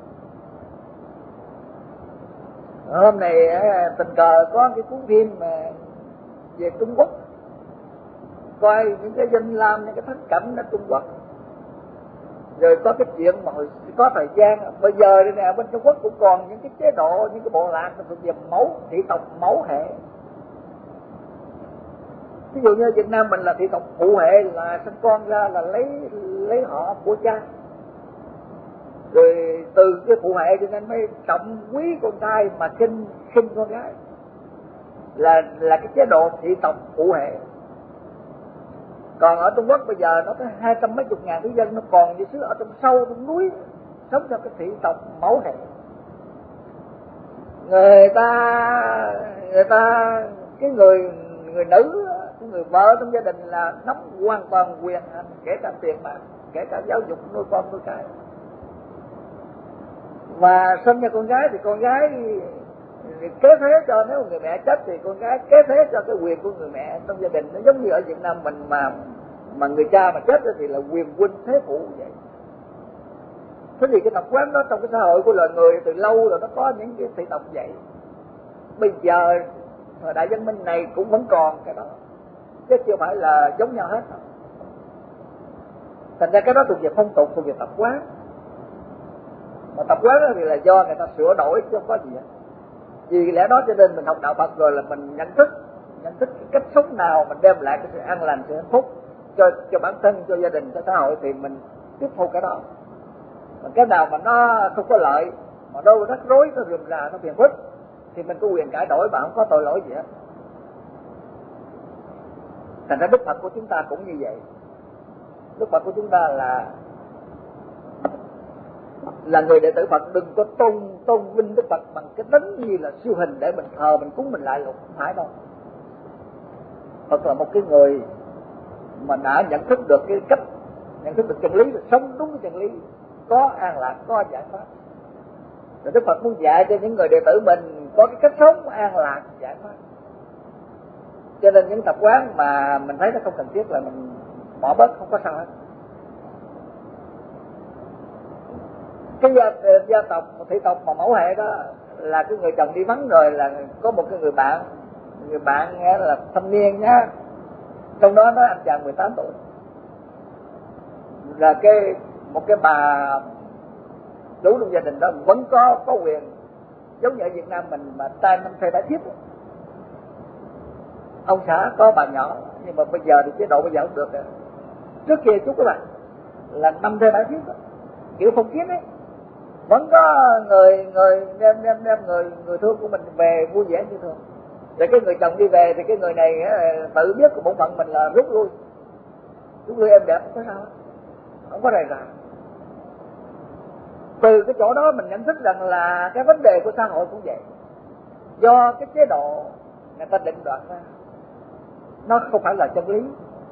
Hôm nay tình cờ có cái cuốn phim mà về Trung Quốc, coi những cái danh lam, những cái thắng cảnh ở Trung Quốc, rồi có cái chuyện mà hồi có thời gian bây giờ đây nè, bên Trung Quốc cũng còn những cái chế độ, những cái bộ lạc thuộc về mẫu thị tộc mẫu hệ. Ví dụ như Việt Nam mình là thị tộc phụ hệ, là sinh con ra là lấy lấy họ của cha, rồi từ cái phụ hệ cho nên mới trọng quý con trai mà sinh sinh con gái, là là cái chế độ thị tộc phụ hệ. Còn ở Trung Quốc bây giờ nó tới hai trăm mấy chục ngàn cư dân, nó còn như xứ ở trong sâu trong núi sống theo cái thị tộc mẫu hệ. Người ta người ta cái người người nữ, cái người vợ trong gia đình là nắm hoàn toàn quyền hành, kể cả tiền bạc, kể cả giáo dục nuôi con nuôi cái. Và sinh ra con gái thì con gái kế thế cho, nếu người mẹ chết thì con gái kế thế cho cái quyền của người mẹ trong gia đình. Nó giống như ở Việt Nam mình mà mà người cha mà chết thì là quyền huynh thế phụ vậy. Thế thì cái tập quán đó trong cái xã hội của loài người từ lâu rồi nó có những cái thị tộc vậy. Bây giờ thời đại văn minh này cũng vẫn còn cái đó, chứ chưa phải là giống nhau hết. Thành ra cái đó thuộc về phong tục, thuộc về tập quán. Mà tập quán thì là do người ta sửa đổi chứ không có gì hết. Vì lẽ đó cho nên mình học đạo Phật rồi là mình nhận thức, nhận thức cái cách sống nào mình đem lại cái sự an lành, sự hạnh phúc cho cho bản thân, cho gia đình, cho xã hội thì mình tiếp thu cái đó. Mà cái nào mà nó không có lợi, mà đâu rắc rối, nó rườm rà, nó phiền phức thì mình có quyền cải đổi mà không có tội lỗi gì hết. Thành ra Đức Phật của chúng ta cũng như vậy. Đức Phật của chúng ta là là người đệ tử Phật, đừng có tôn tôn vinh Đức Phật bằng cái đánh như là siêu hình để mình thờ, mình cúng, mình lại lục, không phải đâu. Phật là một cái người mà đã nhận thức được cái cách, nhận thức được chân lý, được sống đúng cái chân lý, có an lạc, có giải thoát. Rồi Đức Phật muốn dạy cho những người đệ tử mình có cái cách sống an lạc, giải thoát. Cho nên những tập quán mà mình thấy nó không cần thiết là mình bỏ bớt, không có sao hết. Cái gia, gia tộc, thị tộc mà mẫu hệ đó là cái người chồng đi vắng rồi là có một cái người bạn, người bạn nghe là thanh niên nhá, trong đó nói anh chàng mười tám tuổi, là cái một cái bà chủ trong gia đình đó vẫn có có quyền, giống như ở Việt Nam mình mà trai năm thê bảy thiếp. Ông xã có bà nhỏ, nhưng mà bây giờ thì chế độ bây giờ không được rồi. Trước kia chút các bạn là năm thê bảy thiếp, kiểu phong kiến ấy, vẫn có người người đem đem đem người người thương của mình về vui vẻ như thường. Rồi cái người chồng đi về thì cái người này tự biết của bổn phận mình là rút lui, rút lui êm đẹp, không có sao, không có rầy rà. Từ cái chỗ đó mình nhận thức rằng là cái vấn đề của xã hội cũng vậy, do cái chế độ người ta định đoạt ra, nó không phải là chân lý.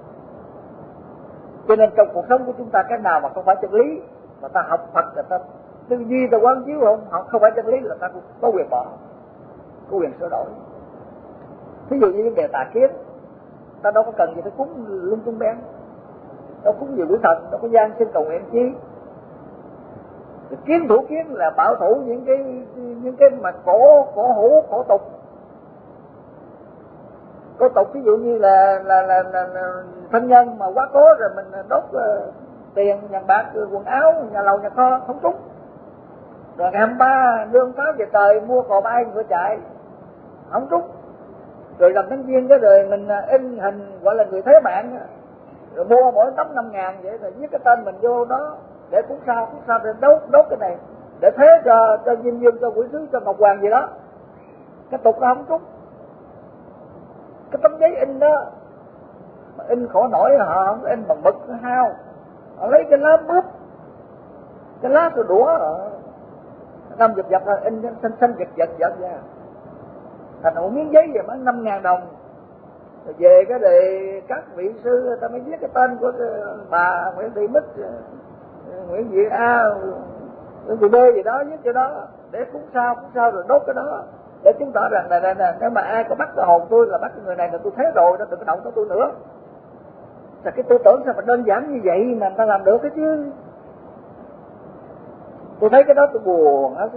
Cho nên trong cuộc sống của chúng ta, cái nào mà không phải chân lý mà ta học Phật, người ta tư duy, ta quán chiếu không, họ không phải chân lý là ta cũng có quyền bỏ, có quyền sửa đổi. Ví dụ như vấn đề tà kiến, ta đâu có cần gì phải cúng lung tung bén, đâu cúng nhiều quỷ thần, đâu có gian xin cầu nguyện chi. Kiến thủ kiến là bảo thủ những cái những cái mà cổ cổ hủ cổ tục, cổ tục ví dụ như là là là, là, là thân nhân mà quá cố rồi mình đốt uh, tiền, vàng bạc, quần áo, nhà lầu nhà kho không trúng. Rồi ngày hai mươi ba đương pháo về trời mua cò bay vừa chạy không trúng. Rồi làm tháng viên cái rồi mình in hình gọi là người thế mạng, rồi mua mỗi tấm năm ngàn vậy, rồi viết cái tên mình vô đó để cúng sao, cúng sao để đốt đốt cái này để thế cho cho Diêm Dương, cho Quỷ Sứ, cho Ngọc Hoàng gì đó. Cái tục đó không trúng. Cái tấm giấy in đó mà in khổ nổi, họ không in bằng mực hao, họ lấy cái lá bướp, cái lá của đũa năm dập dập ra in xanh xanh giật giật giật ra thành một miếng giấy vậy mà năm ngàn đồng. Rồi về cái để các vị sư ta mới viết cái tên của bà Nguyễn Thị Mít, Nguyễn Thị A, Nguyễn Thị B gì đó, viết cho đó để cúng sao, cúng sao rồi đốt cái đó để chứng tỏ rằng là, là, là nếu mà ai có bắt cái hồn tôi là bắt cái người này là tôi thế rồi đó, đừng có động tới tôi nữa. Là cái tư tưởng sao mà đơn giản như vậy mà người ta làm được cái chứ. Tôi thấy cái đó tôi buồn hết,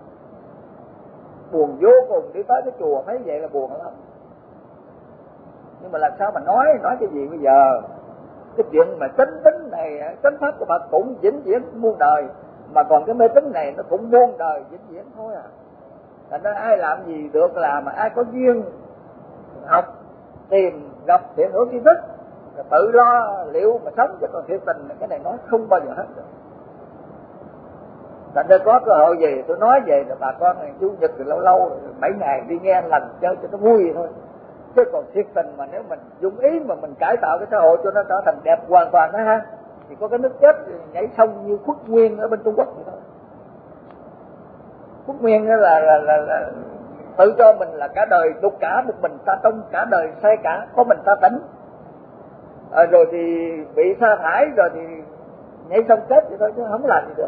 buồn vô cùng. Đi tới cái chùa thấy vậy là buồn lắm. Nhưng mà làm sao mà nói nói cái gì bây giờ? Cái chuyện mà chánh tín này, chánh pháp của Phật cũng vĩnh viễn muôn đời, mà còn cái mê tín này nó cũng muôn đời vĩnh viễn thôi à. Thành ra ai làm gì được làm, mà ai có duyên học tìm gặp thiện hữu tri thức rồi tự lo liệu mà sống, chứ còn thiệt tình cái này nói không bao giờ hết được. Thành ra có cơ hội gì tôi nói về rồi bà con này Chủ nhật rồi lâu lâu bảy ngày đi nghe lần chơi cho nó vui thôi. Chứ còn thiệt tình mà nếu mình dùng ý mà mình cải tạo cái xã hội cho nó trở thành đẹp hoàn toàn đó ha, thì có cái nước chết nhảy sông như Khuất Nguyên ở bên Trung Quốc vậy thôi. Khuất Nguyên là, là, là, là tự cho mình là cả đời đục cả một mình ta tông, cả đời say cả có mình ta tỉnh, à, rồi thì bị sa thải, rồi thì nhảy sông chết vậy thôi chứ không làm gì được.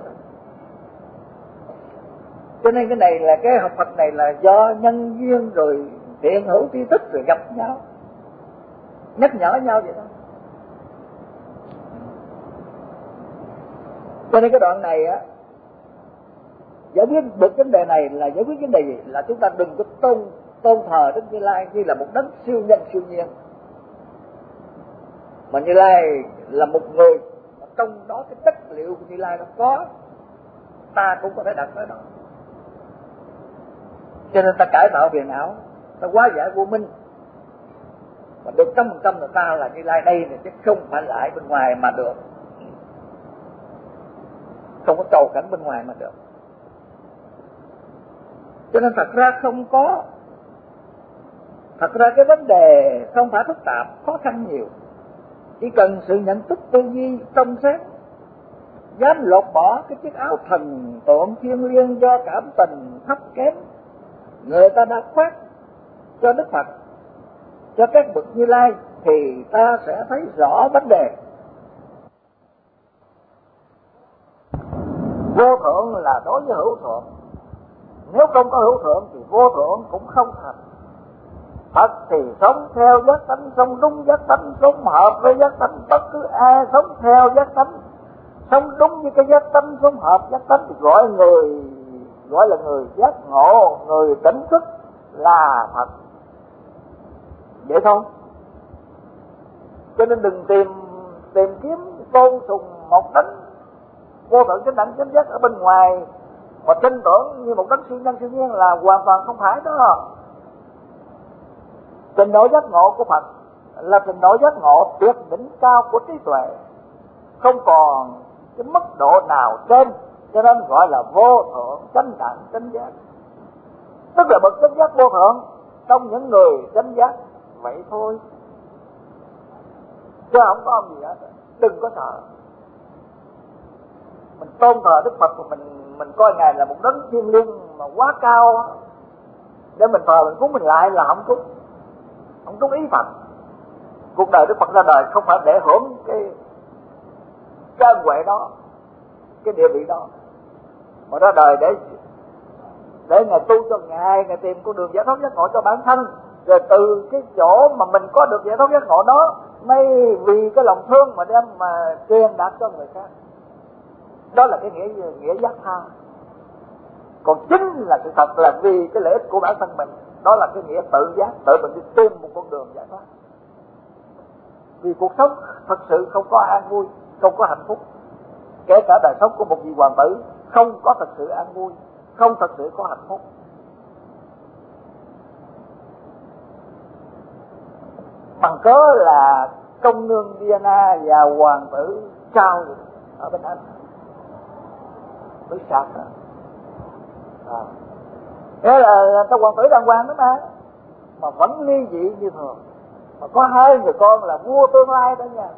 Cho nên cái này là cái học Phật này là do nhân duyên rồi thiện hữu tri thức rồi gặp nhau nhắc nhở nhau vậy thôi. Cho nên cái đoạn này á, giải quyết được vấn đề này là giải quyết vấn đề gì? Là chúng ta đừng có tôn tôn thờ Đức Như Lai như là một đấng siêu nhân siêu nhiên, mà Như Lai là một người mà trong đó cái chất liệu của Như Lai nó có, ta cũng có thể đặt tới đó. Cho nên ta cải tạo phiền não, ta hóa giải vô minh, mà được trăm phần trăm là ta là Như Lai đây này, chứ không phải lại bên ngoài mà được, không có cầu cảnh bên ngoài mà được. Cho nên thật ra không có, thật ra cái vấn đề không phải phức tạp, khó khăn nhiều, chỉ cần sự nhận thức tư duy trong sáng, dám lột bỏ cái chiếc áo thần tượng thiêng liêng do cảm tình thấp kém người ta đã khoác cho Đức Phật, cho các bậc Như Lai, thì ta sẽ thấy rõ vấn đề. Vô thượng là đối với hữu thượng, nếu không có hữu thượng thì vô thượng cũng không thành. Phật thì sống theo giác tánh, sống đúng giác tánh, sống hợp với giác tánh. Bất cứ ai sống theo giác tánh, sống đúng với cái giác tánh, sống hợp giác tánh thì gọi người gọi là người giác ngộ, người tỉnh thức là thật. Vậy thôi. Cho nên đừng tìm tìm kiếm tôn sùng một đấng vô thượng chánh đẳng chánh giác ở bên ngoài mà tin tưởng như một đấng siêu nhân siêu nhiên là hoàn toàn không phải đó. Trình độ giác ngộ của Phật là trình độ giác ngộ tuyệt đỉnh cao của trí tuệ, không còn cái mức độ nào trên cho nên gọi là vô thượng chánh đẳng chánh giác, tức là bậc chánh giác vô thượng trong những người chánh giác vậy thôi, chứ không có ông gì hết. Đừng có sợ. Mình tôn thờ Đức Phật của mình, mình coi ngài là một đấng thiêng liêng mà quá cao để mình thờ mình cúng mình lại là không cúng, không cúng ý Phật. Cuộc đời Đức Phật ra đời không phải để hưởng cái cái ân huệ đó, cái địa vị đó, mà ra đời để để ngài tu cho ngài, ngài tìm con đường giải thoát giác ngộ cho bản thân, rồi từ cái chỗ mà mình có được giải thoát giác ngộ đó mới vì cái lòng thương mà đem mà truyền đạt cho người khác. Đó là cái nghĩa nghĩa giác tha. Còn chính là sự thật là vì cái lợi ích của bản thân mình, đó là cái nghĩa tự giác, tự mình đi tìm một con đường giải thoát. Vì cuộc sống thật sự không có an vui, không có hạnh phúc. Kể cả đời sống của một vị hoàng tử không có thật sự an vui, không thật sự có hạnh phúc. Bằng cớ là công nương Diana và hoàng tử Trao ở bên Anh, với sạc đó. À. Thế là ta hoàng tử đàng hoàng đó mà, mà vẫn ly dị như thường. Mà có hai người con là vua tương lai đó nha,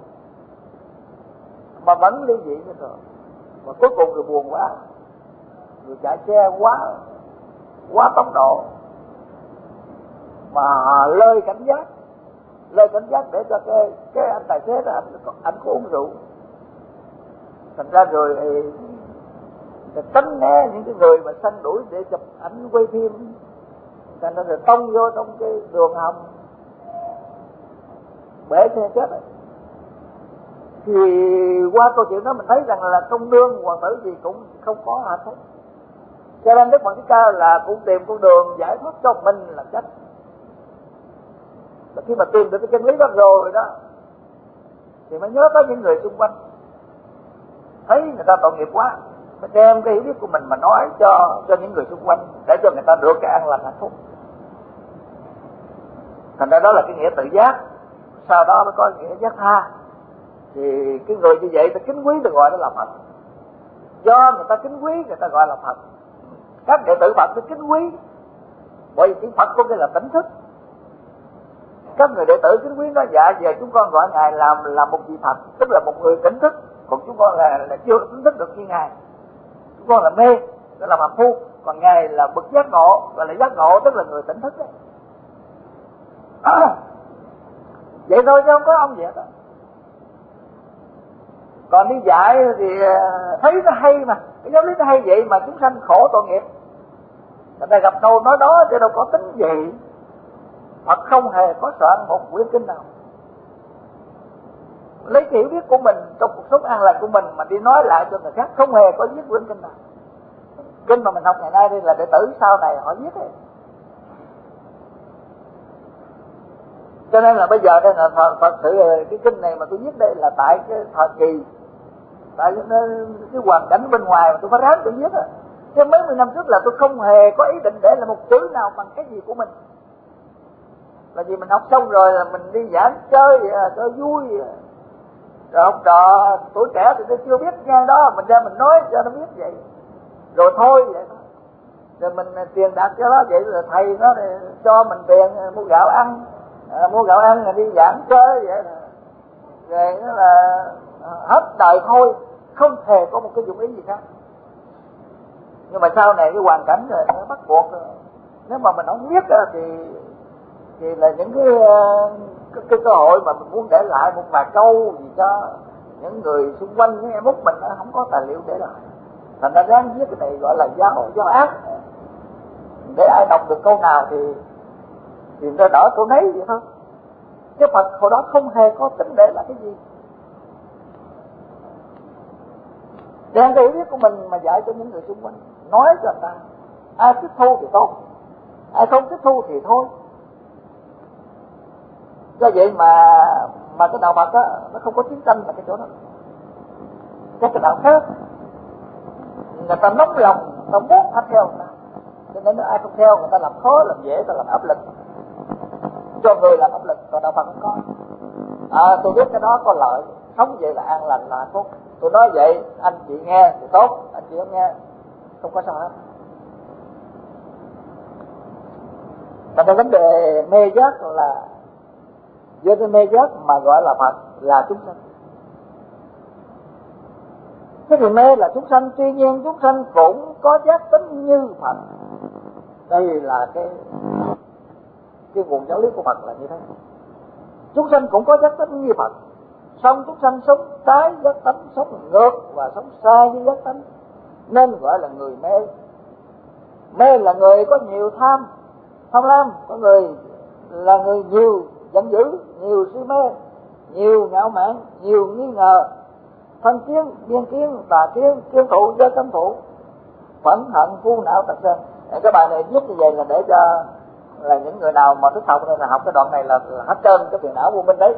mà vẫn ly dị như thường. Mà cuối cùng người buồn quá, người chạy xe quá quá tốc độ, mà lơi cảnh giác, lơi cảnh giác để cho cái cái anh tài xế đó anh, anh có uống rượu, thành ra rồi thì tránh né những cái người mà săn đuổi để chụp ảnh quay phim, thành ra rồi tông vô trong cái đường hầm, bể xe chết rồi. Thì qua câu chuyện đó mình thấy rằng là công nương hoàng tử gì cũng không có hạnh phúc. Cho nên Đức Phật Thích Ca là cũng tìm con đường giải thoát cho mình là cách. Và khi mà tìm được cái chân lý đó rồi đó thì mới nhớ tới những người xung quanh, thấy người ta tội nghiệp quá, mới đem cái hiểu biết của mình mà nói cho cho những người xung quanh để cho người ta được cái an lành hạnh phúc. Thành ra đó là cái nghĩa tự giác, sau đó mới có nghĩa giác tha. Thì cái người như vậy ta kính quý ta gọi đó là Phật, do người ta kính quý người ta gọi là Phật. Các đệ tử Phật ta kính quý bởi vì tiếng Phật có nghĩa là tỉnh thức. Các người đệ tử kính quý nói dạ về chúng con gọi ngài làm là một vị Phật, tức là một người tỉnh thức, còn chúng con là, là chưa tỉnh thức được như ngài, chúng con là mê, tức là phàm phu, còn ngài là bậc giác ngộ, gọi là giác ngộ tức là người tỉnh thức đấy. À, vậy thôi chứ không có ông gì hết đó. Còn đi dạy thì thấy nó hay mà, cái giáo lý nó hay vậy mà chúng sanh khổ tội nghiệp, người ta gặp đâu nói đó chứ đâu có tính gì. Phật không hề có soạn một quyển kinh nào lấy hiểu biết của mình trong cuộc sống an lành của mình mà đi nói lại cho người khác, không hề có viết quyển kinh nào. Kinh mà mình học ngày nay đây là đệ tử sau này họ viết ấy. Cho nên là bây giờ đây là thật, thật sự cái kinh này mà tôi viết đây là tại cái thời kỳ, tại cái, cái hoàn cảnh bên ngoài mà tôi phải ráng tôi viết à. Chứ mấy mươi năm trước là tôi không hề có ý định để là một chữ nào bằng cái gì của mình. Là vì mình học xong rồi là mình đi giảng chơi chơi vui, rồi học trò tuổi trẻ thì tôi chưa biết nghe đó, mình ra mình nói cho nó biết vậy, rồi thôi vậy thôi. Rồi mình tiền đạt cho nó vậy, rồi thầy nó cho mình tiền mua gạo ăn, à, mua gạo ăn rồi đi giảng chơi vậy, rồi nó là hết đời thôi, không hề có một cái dụng ý gì khác. Nhưng mà sau này cái hoàn cảnh rồi nó bắt buộc rồi. Nếu mà mình không biết thì thì là những cái, cái, cái cơ hội mà mình muốn để lại một vài câu gì cho những người xung quanh, những em út mình không có tài liệu để lại, thành ra ráng viết cái này gọi là giáo giáo ác, để ai đọc được câu nào thì thì người ta đỡ câu nấy vậy thôi. Cái Phật hồi đó không hề có tính để là cái gì, đem cái hiểu biết của mình mà dạy cho những người xung quanh, nói cho người ta, ai tiếp thu thì tốt, ai không tiếp thu thì thôi. Do vậy mà mà cái đạo Phật á nó không có chiến tranh là cái chỗ đó. Các cái đạo khác người ta nóng lòng, người ta muốn phải theo người ta, cho nên ai không theo người ta làm khó, làm dễ, người ta làm áp lực cho người, làm áp lực. Còn đạo Phật không có. À, tôi biết cái đó có lợi, sống vậy là an lành là hạnh phúc. Tôi nói vậy anh chị nghe thì tốt, anh chị không nghe không có sao hết. Và cái vấn đề mê giác là do cái mê giác mà gọi là Phật là chúng sanh. Thế thì mê là chúng sanh, tuy nhiên chúng sanh cũng có giác tính như Phật. Đây là cái cái nguồn giáo lý của Phật là như thế. Chúng sanh cũng có giác tính như Phật, song chúng sanh sống trái giác tánh, sống ngược và sống sai với giác tánh, nên gọi là người mê. Mê là người có nhiều tham, tham lam, có người là người nhiều giận dữ, nhiều si mê, nhiều ngạo mạn, nhiều nghi ngờ, thân kiến, biên kiến, tà kiến, kiến thụ, giới cấm thụ, phẫn hận, phu não, tật sân. Cái bài này viết như vậy là để cho là những người nào mà thích học nên là học cái đoạn này là, là hết trơn cái phiền não vô minh đấy.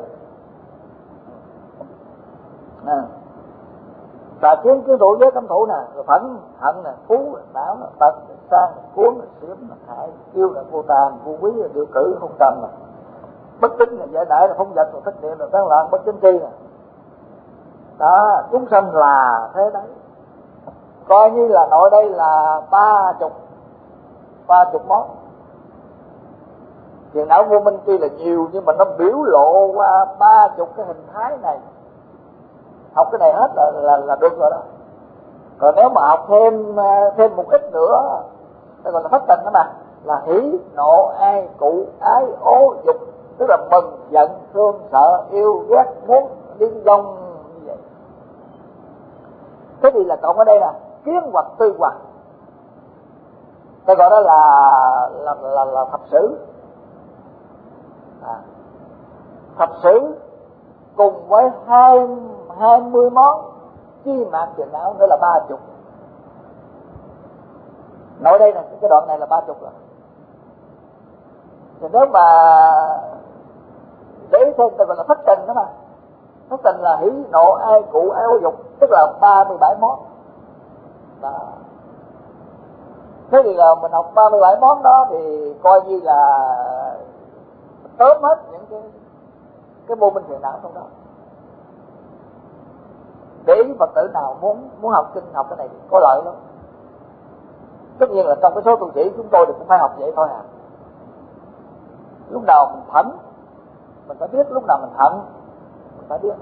À. Tà kiến, kiến thụ, giới cấm thụ nè, rồi phẫn hận nè, phú não nè, tật sang, cuốn, xiếm, hại, kiêu là vô tàm, vô quý là điều cử, không trầm nè, bất tín là giải đại, là không giận, là thích niệm, là tán loạn, bất chính tri nè. Đó, chúng sanh là thế đấy. Coi như là nội đây là ba chục ba chục món. Phiền não vô minh tuy là nhiều nhưng mà nó biểu lộ qua ba chục cái hình thái này. Học cái này hết là là, là được rồi đó. Còn nếu mà học thêm thêm một ít nữa, đây gọi là thất tình đó mà, là hỉ, nộ, ai, cụ, ái, ố, dục, tức là mừng, giận, thương, sợ, yêu, ghét, muốn, liên vong như vậy. Thế thì là cộng ở đây là kiến hoặc tư hoặc, ta gọi đó là là là, là thập sử. À, thập sử cùng với hai hai mươi món chi mạc phiền não nữa là ba chục. Nội đây là cái đoạn này là ba chục rồi. Thì nếu mà để thêm ta gọi là thất tình đó mà, thất tình là hỉ, nộ, ai, cụ, ái, ố, dục, tức là ba mươi bảy món. Đó. Thế thì là mình học ba mươi bảy món đó thì coi như là tóm hết những cái cái mô minh phiền não trong đó. Để ý Phật tử nào muốn muốn học kinh, học cái này thì có lợi lắm. Tất nhiên là trong cái số tu sĩ chúng tôi thì cũng phải học vậy thôi à. Lúc nào mình thẫn mình phải biết, lúc nào mình hận mình phải biết,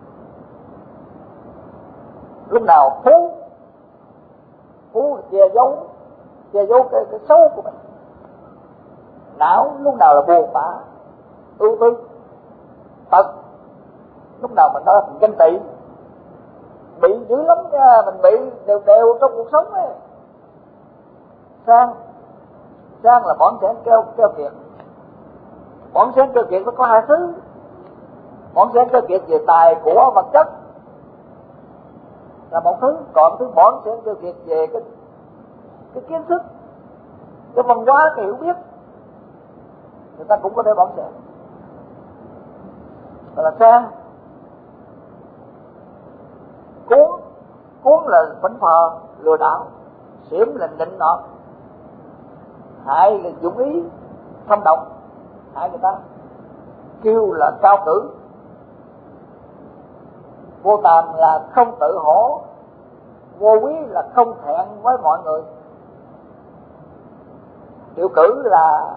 lúc nào phú phú là che giấu che giấu cái, cái xấu của mình. Não lúc nào là buồn bã ưu tư. Tật lúc nào mình nói mình ganh tị, bị dữ lắm nha, mình bị đều đều trong cuộc sống ấy. Sang sang là bỏng sẻn keo keo kiệt. Bỏng sẻn keo kiệt nó có hai thứ. Bỏng sẻn keo kiệt về tài của vật chất là một thứ, còn thứ bỏng sẻn keo kiệt về cái cái kiến thức, cái văn hóa, cái hiểu biết, người ta cũng có thể bỏng sẻn. Gọi là sang. Cuốn cuốn là phỉnh phờ lừa đảo, xiểm là nịnh nọt, hại là dụng ý thâm độc hại người ta, kiêu là cao cử, vô tàm là không tự hổ, vô quý là không thẹn với mọi người, tiểu cử là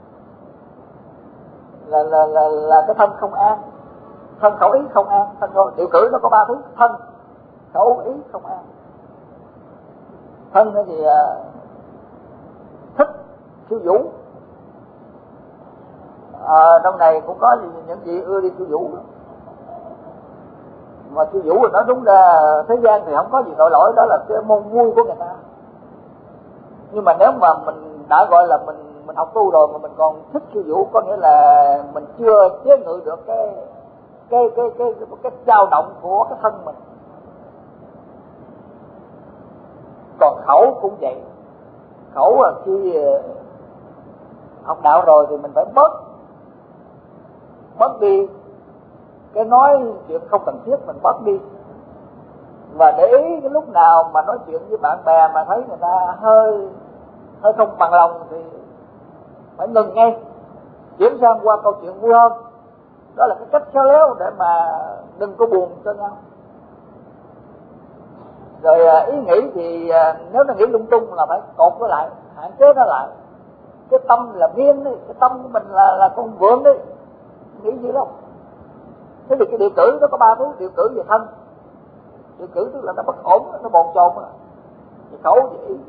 là là là, là cái thân không an, thân khẩu ý không an. Thân khẩu, tiểu cử nó có ba thứ: thân, khẩu, ý không an. Thân thì uh, thích khiêu vũ. À, trong này cũng có gì, những gì ưa đi khiêu vũ, mà khiêu vũ thì nói đúng ra thế gian thì không có gì tội lỗi, đó là cái môn vui của người ta. Nhưng mà nếu mà mình đã gọi là mình mình học tu rồi mà mình còn thích khiêu vũ, có nghĩa là mình chưa chế ngự được cái cái cái cái cái, cái dao động của cái thân mình. Còn khẩu cũng vậy. Khẩu là khi học đạo rồi thì mình phải bớt bớt đi cái nói chuyện không cần thiết, mình bớt đi. Và để ý cái lúc nào mà nói chuyện với bạn bè mà thấy người ta hơi hơi không bằng lòng thì phải ngừng ngay, chuyển sang qua câu chuyện vui hơn. Đó là cái cách khéo léo để mà đừng có buồn cho nhau. Rồi ý nghĩ thì nếu nó nghĩ lung tung là phải cột nó lại, hạn chế nó lại. Cái tâm là viên đi, cái tâm của mình là là con vượn đi, nghĩ gì đâu. Thế thì cái điều cử nó có ba thứ: điều cử về thân, điều cử tức là nó bất ổn, nó bồn chồn, về khẩu, về ý.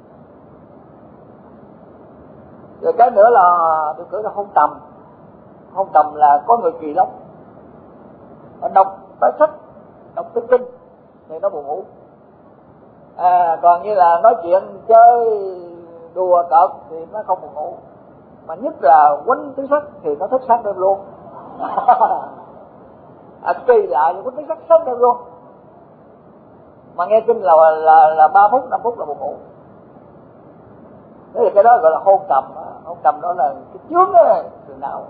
Rồi cái nữa là điều cử là hôn trầm. Hôn trầm là có người kỳ lắm, đọc tới sách, đọc tới kinh thì nó buồn ngủ. À, còn như là nói chuyện chơi đùa cợt thì nó không buồn ngủ, mà nhất là quánh túi sách thì nó thức sáng đêm luôn. À, kỳ lạ, quánh túi sách sáng đêm luôn, mà nghe kinh là là là ba phút năm phút là buồn ngủ. Thế thì cái đó gọi là hôn trầm. Hôn trầm đó là cái chướng đó, từ nào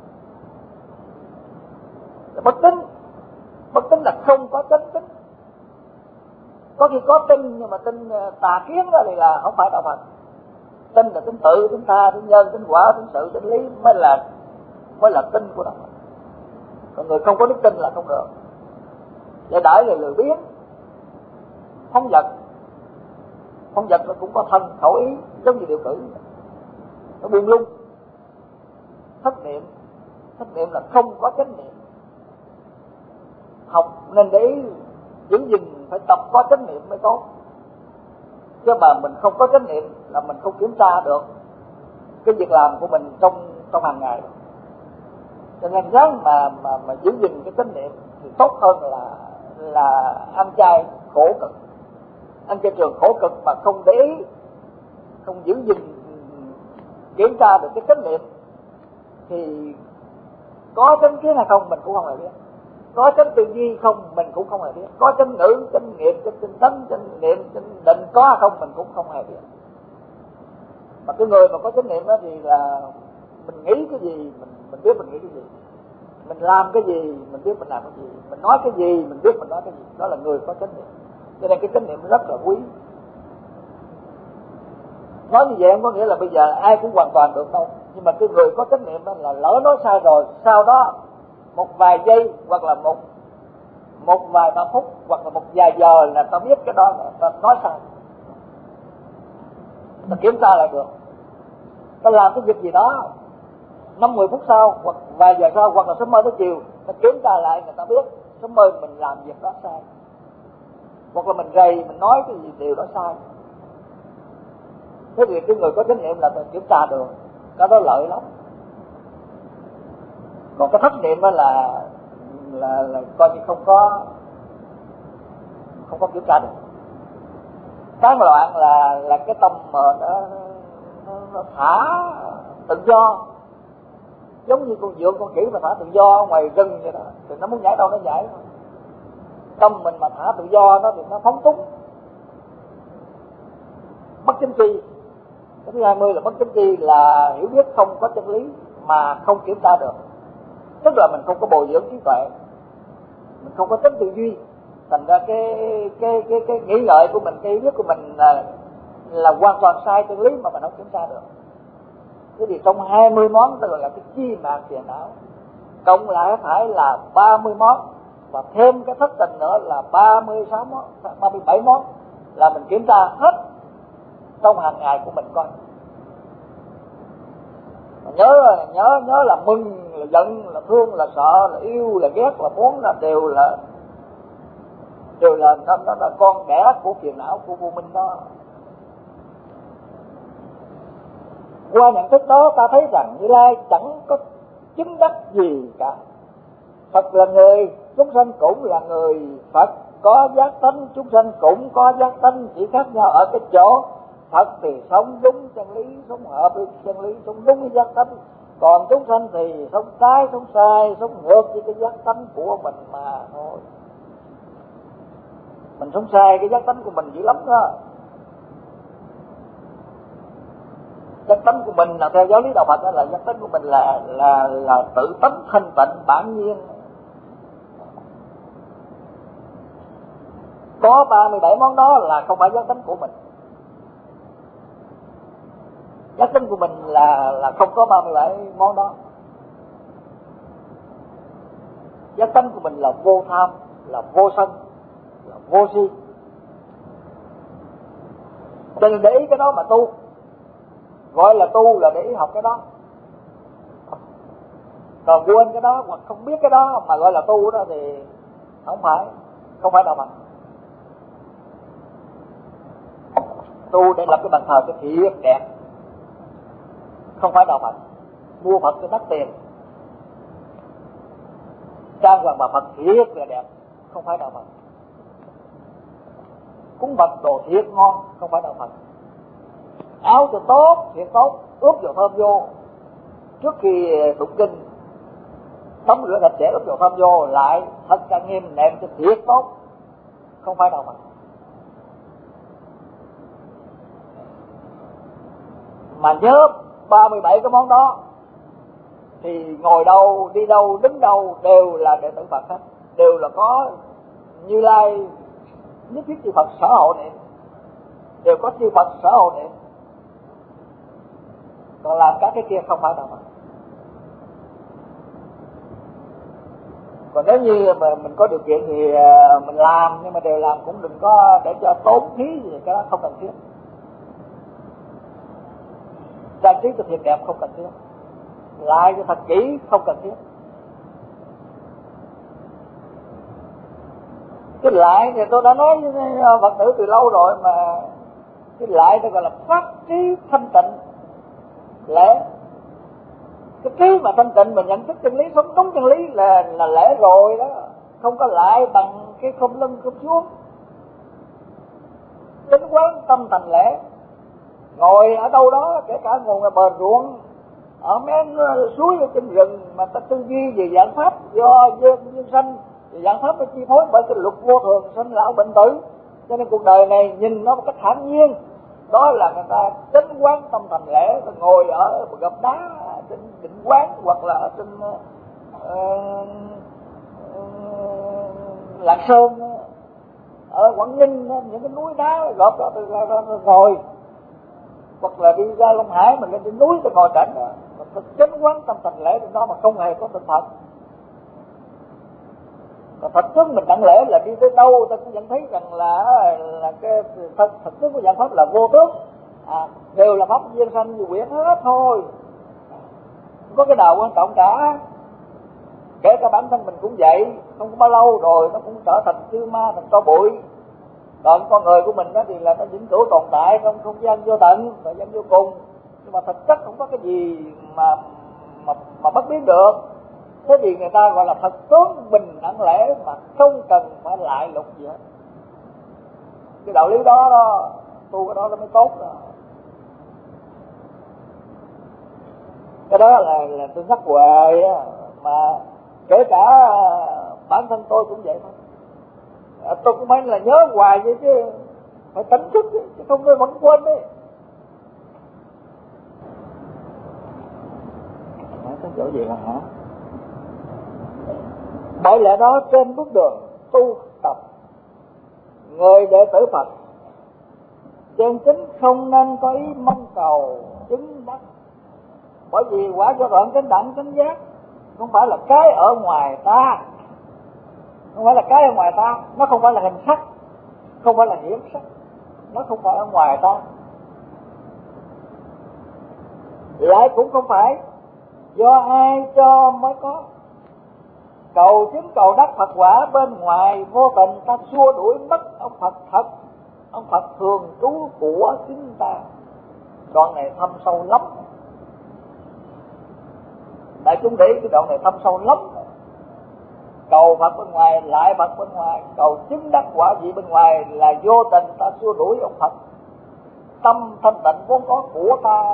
bất tín. Bất tín là không có chánh tín. Có khi có tin nhưng mà tin tà kiến đó thì là không phải đạo Phật. Tin là tin tự, tin tha, tin nhân, tin quả, tin sự, tin lý mới là mới là tin của đạo Phật. Còn người không có đức tin là không được. Để đãi là lười biếng, phóng dật. Phóng dật nó cũng có thân khẩu ý, giống như điều cử, nó buông lung. Thất niệm, thất niệm là không có chánh niệm. Học nên để ý giữ gìn, phải tập có chánh niệm mới tốt. Chứ mà mình không có chánh niệm là mình không kiểm tra được cái việc làm của mình trong trong hàng ngày. Cho nên ráng mà mà mà giữ gìn cái chánh niệm thì tốt hơn là là ăn chay khổ cực. Ăn chay trường khổ cực mà không để ý, không giữ gìn kiểm tra được cái chánh niệm thì có chánh kiến hay không mình cũng không hề biết, có chánh tư duy không mình cũng không hề biết, có chánh ngữ, chánh nghiệp, chánh tinh tấn, chánh niệm, chánh định có hay không mình cũng không hề biết. Mà cái người mà có chánh niệm đó thì là mình nghĩ cái gì mình mình biết mình nghĩ cái gì, mình làm cái gì mình biết mình làm cái gì, mình nói cái gì mình biết mình nói cái gì. Đó là người có chánh niệm. Cho nên cái chánh niệm rất là quý. Nói như vậy không có nghĩa là bây giờ ai cũng hoàn toàn được đâu, nhưng mà cái người có chánh niệm đó là lỡ nói sai rồi, sau đó một vài giây hoặc là một một vài ba phút hoặc là một vài giờ là ta biết cái đó là ta nói sai, ta kiểm tra lại được. Ta làm cái việc gì đó năm mười phút sau hoặc vài giờ sau hoặc là sớm mơ tới chiều, ta kiểm tra lại người ta biết sớm mơ mình làm việc đó sai, hoặc là mình rầy mình nói cái gì điều đó sai. Thế thì cái người có chánh niệm là ta kiểm tra được, cái đó lợi lắm. Còn cái thất niệm đó là là là coi như không có không có kiểm tra được. Cái mà loạn là là cái tâm mà nó, nó, nó thả tự do, giống như con vượn con khỉ mà thả tự do ngoài rừng vậy đó, thì nó muốn nhảy đâu nó nhảy. Tâm mình mà thả tự do nó thì nó phóng túng, mất chính tri. Cái thứ hai mươi là mất chính tri là hiểu biết không có chân lý mà không kiểm tra được, tức là mình không có bồi dưỡng trí tuệ, mình không có tính tư duy, thành ra cái cái cái cái nghĩ ngợi của mình, cái ý biết của mình là là hoàn toàn sai chân lý mà mình không kiểm tra được. Thế thì trong hai mươi món tôi gọi là cái chi mạng phiền não, cộng lại phải là ba mươi món, và thêm cái thất tình nữa là ba mươi sáu món, ba mươi bảy món là mình kiểm tra hết trong hàng ngày của mình coi. Nhớ nhớ nhớ là mừng, là giận, là thương, là sợ, là yêu, là ghét, là muốn là đều là đều là nó, nó là con đẻ của phiền não, của vô minh đó. Qua nhận thức đó ta thấy rằng Như Lai chẳng có chứng đắc gì cả. Phật là người, chúng sanh cũng là người. Phật có giác tánh, chúng sanh cũng có giác tánh, chỉ khác nhau ở cái chỗ Phật thì sống đúng chân lý, sống hợp với chân lý, sống đúng với giác tánh. Còn chúng sanh thì sống trái, sống sai, sống ngược với cái giác tánh của mình mà thôi. Mình sống sai cái giác tánh của mình dữ lắm đó. Giác tánh của mình là theo giáo lý đạo Phật đó, là giác tánh của mình là là là tự tánh thanh tịnh bản nhiên. Có ba mươi bảy món đó là không phải giác tánh của mình. Giác tánh của mình là là không có ba mươi bảy món đó. giác tánh của mình là vô tham, là vô sân, là vô si. Cho nên để ý cái đó mà tu. Gọi là tu là để ý học cái đó. Còn quên cái đó hoặc không biết cái đó mà gọi là tu đó thì không phải, không phải đạo Phật. Tu để lập cái bàn thờ cho thiệt đẹp, không phải đạo Phật. Mua Phật cho đắt tiền, trang hoàng bà Phật thiệt là đẹp, không phải đạo Phật. Cúng Phật đồ thiệt ngon, không phải đạo Phật. Áo cho tốt, thiệt tốt, ướp dầu thơm vô trước khi tụng kinh, tắm rửa sạch sẽ, ướp dầu thơm vô lại thật trang nghiêm, nệm cho thiệt tốt, không phải đạo Phật. Mà nhớ ba mươi bảy cái món đó thì ngồi đâu, đi đâu, đứng đâu đều là đệ tử Phật hết, đều là có Như Lai nhất thiết chư Phật sở hộ niệm, đều có chư Phật sở hộ niệm. Còn làm các cái kia không phải đạo Phật. Còn nếu như mà mình có điều kiện thì mình làm, nhưng mà đều làm cũng đừng có để cho tốn phí gì, cái đó không cần thiết. Trang trí cho thiệt đẹp không cần thiết, lại cho thật kỹ không cần thiết. Cái lại thì tôi đã nói với Phật tử từ lâu rồi mà, cái lại nó gọi là phát trí thanh tịnh lễ. Cái trí mà thanh tịnh mà nhận thức chân lý, sống đúng chân lý là là lễ rồi đó, không có lại bằng cái không lưng không xuống. Tính quán tâm thành lễ. Ngồi ở đâu đó, kể cả ngồi ngoài bờ ruộng, ở mấy suối ở trên rừng mà ta tư duy về dạng pháp do duyên duyên sanh, về dạng pháp nó chi phối bởi cái luật vô thường sinh lão bệnh tử, cho nên cuộc đời này nhìn nó một cách thản nhiên. Đó là người ta tính quán tâm thành lễ. Ta ngồi ở gập đá trên Định Quán hoặc là ở trên uh, uh, Lạng Sơn, ở Quảng Ninh, những cái núi đá gọt ra từ ra, ra, ra ngồi, hoặc là đi ra Long Hải mình lên trên núi ta ngồi cảnh đó, mà thực chánh quán tâm thành lễ đó mà không hề có tinh Phật. Còn thật tướng mình đặng lễ là đi tới đâu ta cũng nhận thấy rằng là là cái thật, thật tướng của dạng pháp là vô tướng, à, đều là pháp duyên sanh như quyển hết thôi, không có cái nào quan trọng cả. Kể cả bản thân mình cũng vậy, không có bao lâu rồi nó cũng trở thành sư ma, thành tro bụi. Còn con người của mình đó thì là nó vĩnh cửu tồn tại trong không gian vô tận, thời gian vô cùng, nhưng mà thực chất không có cái gì mà mà mà bất biến được. Thế thì người ta gọi là thật tướng bình đẳng lễ mà không cần phải lại lục gì hết. Cái đạo lý đó, đó tu cái đó nó mới tốt đó. Cái đó là, là tôi nhắc hoài á, mà kể cả bản thân tôi cũng vậy thôi. À, tôi cũng phải là nhớ hoài vậy chứ, phải tỉnh thức chứ, chứ không tôi vẫn quên đấy. Nói cái chỗ gì là hả? Bởi lẽ đó trên bước đường tu tập, người đệ tử Phật chân chính không nên có ý mong cầu chứng đắc. Bởi vì quả cho đoạn chánh đẳng chánh giác không phải là cái ở ngoài ta, không phải là cái ở ngoài ta, nó không phải là hình sắc, không phải là hiển sắc, nó không phải ở ngoài ta, lại cũng không phải do ai cho mới có. Cầu chứng cầu đắc Phật quả bên ngoài vô tình ta xua đuổi mất ông Phật thật. Ông Phật thường trú của chính ta. Đoạn này thâm sâu lắm. Đại chúng để cái đoạn này thâm sâu lắm. Cầu Phật bên ngoài, lại Phật bên ngoài, cầu chứng đắc quả gì bên ngoài là vô tình ta xua đuổi ông Phật. Tâm thanh tịnh vốn có của ta.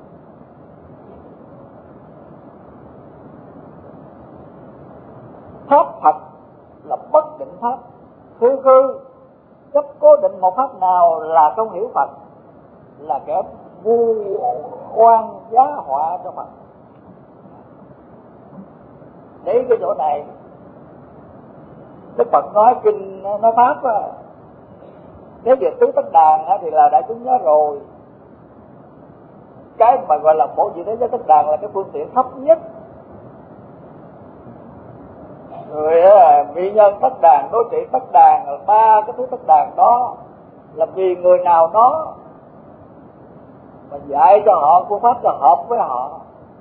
Pháp Phật là bất định pháp, khư khư chấp cố định một pháp nào là không hiểu Phật, là kẻ vu oan giá họa cho Phật. Để cái chỗ này Đức Phật nói kinh nói pháp á, nếu về tứ tất đàn thì là đại chúng nhớ rồi. Cái mà gọi là phổ diệu thế giới tất đàn là cái phương tiện thấp nhất, Rồi vị nhân thất đàn, đối trị thất đàn, ba cái thứ thất đàn đó là vì người nào đó mà dạy cho họ phương pháp cho hợp với họ.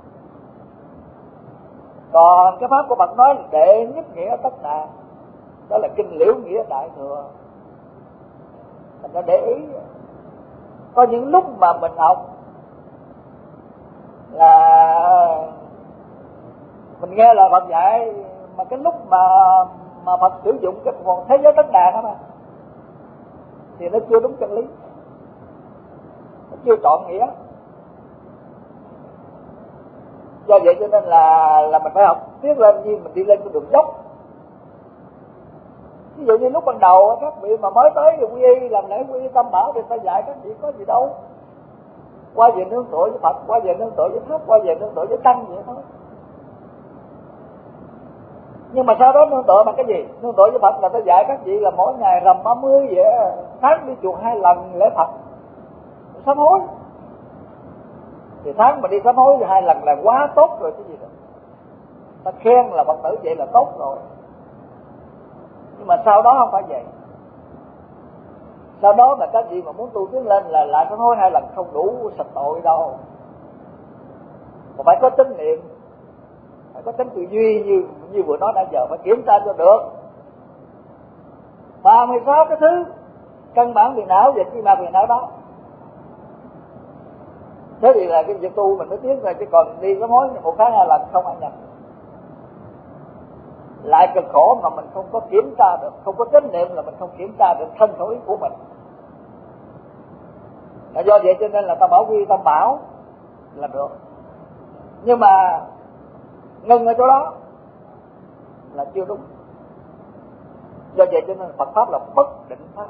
Còn cái pháp của Phật nói là đệ nhất nghĩa tất đàn, đó là kinh Liễu Nghĩa Đại Thừa. Thành ra để ý, có những lúc mà mình học là mình nghe lời Phật dạy, mà cái lúc mà mà Phật sử dụng cái phần thế giới tất đàn đó mà thì nó chưa đúng chân lý, nó chưa trọn nghĩa. Do vậy cho nên là là mình phải học tiến lên như mình đi lên cái đường dốc. Ví dụ như lúc ban đầu các vị mà mới tới quy y làm lễ quy y Tam Bảo thì ta dạy các vị có gì đâu, qua về nương tựa với Phật, qua về nương tựa với Pháp, qua về nương tựa với Tăng vậy thôi. Nhưng mà sau đó nương tựa bằng cái gì? Nương tựa với Phật là ta dạy các vị là mỗi ngày rằm ba mươi vậy, tháng đi chùa hai lần lễ Phật, sám hối. Thì tháng mà đi sám hối hai lần là quá tốt rồi chứ gì đâu. Ta khen là Phật tử vậy là tốt rồi. Nhưng mà sau đó không phải vậy. Sau đó mà các vị mà muốn tu tiến lên là lại sám hối hai lần không đủ sạch tội đâu. Mà phải có tín niệm, phải có tính tư duy như như vừa nói nãy giờ, phải kiểm tra cho được. ba mươi sáu cái thứ căn bản phiền não và chi mà phiền não đó. Thế thì là cái việc tu mình mới tiến rồi, chứ còn đi sám hối một tháng hai lần không ai nhập. Lại cực khổ mà mình không có kiểm tra được, không có tín niệm là mình không kiểm tra được thân khẩu ý của mình. Là do vậy cho nên là ta bảo quy Tam Bảo là được. Nhưng mà ngừng ở chỗ đó là chưa đúng. Do vậy cho nên Phật Pháp là bất định pháp.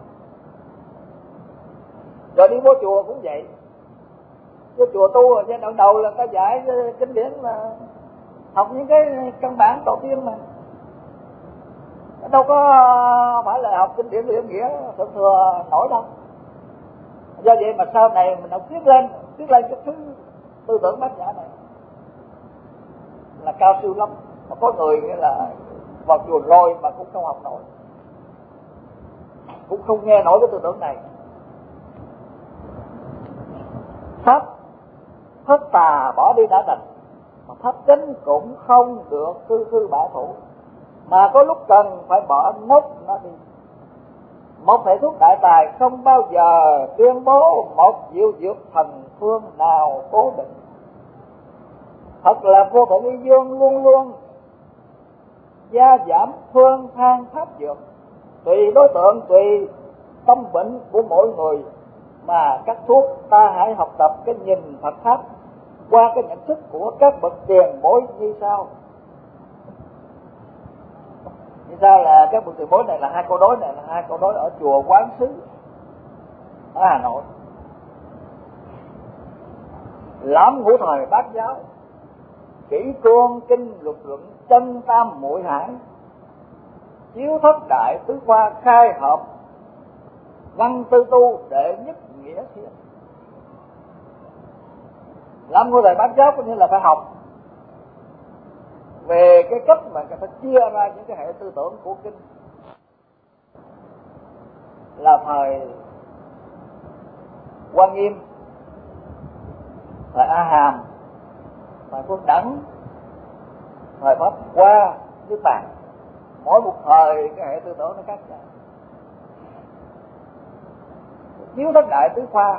Rồi đi vô chùa cũng vậy. Vô chùa tu ở giai đoạn đầu là ta dạy kinh điển là học những cái căn bản đầu tiên mà. Đâu có phải là học kinh điển Liễu Nghĩa thượng thừa nổi đâu. Do vậy mà sau này mình học tiến lên, tiến lên cái thứ tư tưởng bát nhã này là cao siêu lắm. Mà có người nghĩa là vào chùa rồi mà cũng không học nổi, cũng không nghe nổi cái tư tưởng này. Pháp thất tà bỏ đi đã đành, mà pháp chánh cũng không được cư cư bả thủ, mà có lúc cần phải bỏ nốt nó đi. Một thầy thuốc đại tài không bao giờ tuyên bố một diệu dược thần phương nào cố định. Thật là vô thượng y dương luôn luôn gia giảm phương thang pháp dược, tùy đối tượng tùy tâm bệnh của mỗi người mà các thuốc. Ta hãy học tập cái nhìn Phật Pháp qua cái nhận thức của các bậc tiền bối như sau. Như sao là các bậc tiền bối này là hai câu đối này là hai câu đối ở chùa Quán Sứ ở Hà Nội. Lãm ngũ thời bát giáo, kỹ cương kinh luật luận, chân tam muội hải, chiếu thất đại tứ khoa, khai hợp văn tư tu, đệ nhất nghĩa thiên. Lãm ngũ thời bát giáo có nghĩa là phải học về cái cách mà người ta chia ra những cái hệ tư tưởng của kinh. Là thời Quan Nghiêm, thời A Hàm, thời Phương Đẳng, thời Pháp Hoa, Niết Bàn. Mỗi một thời cái hệ tư tưởng nó khác nhau. Chiếu thất đại tứ khoa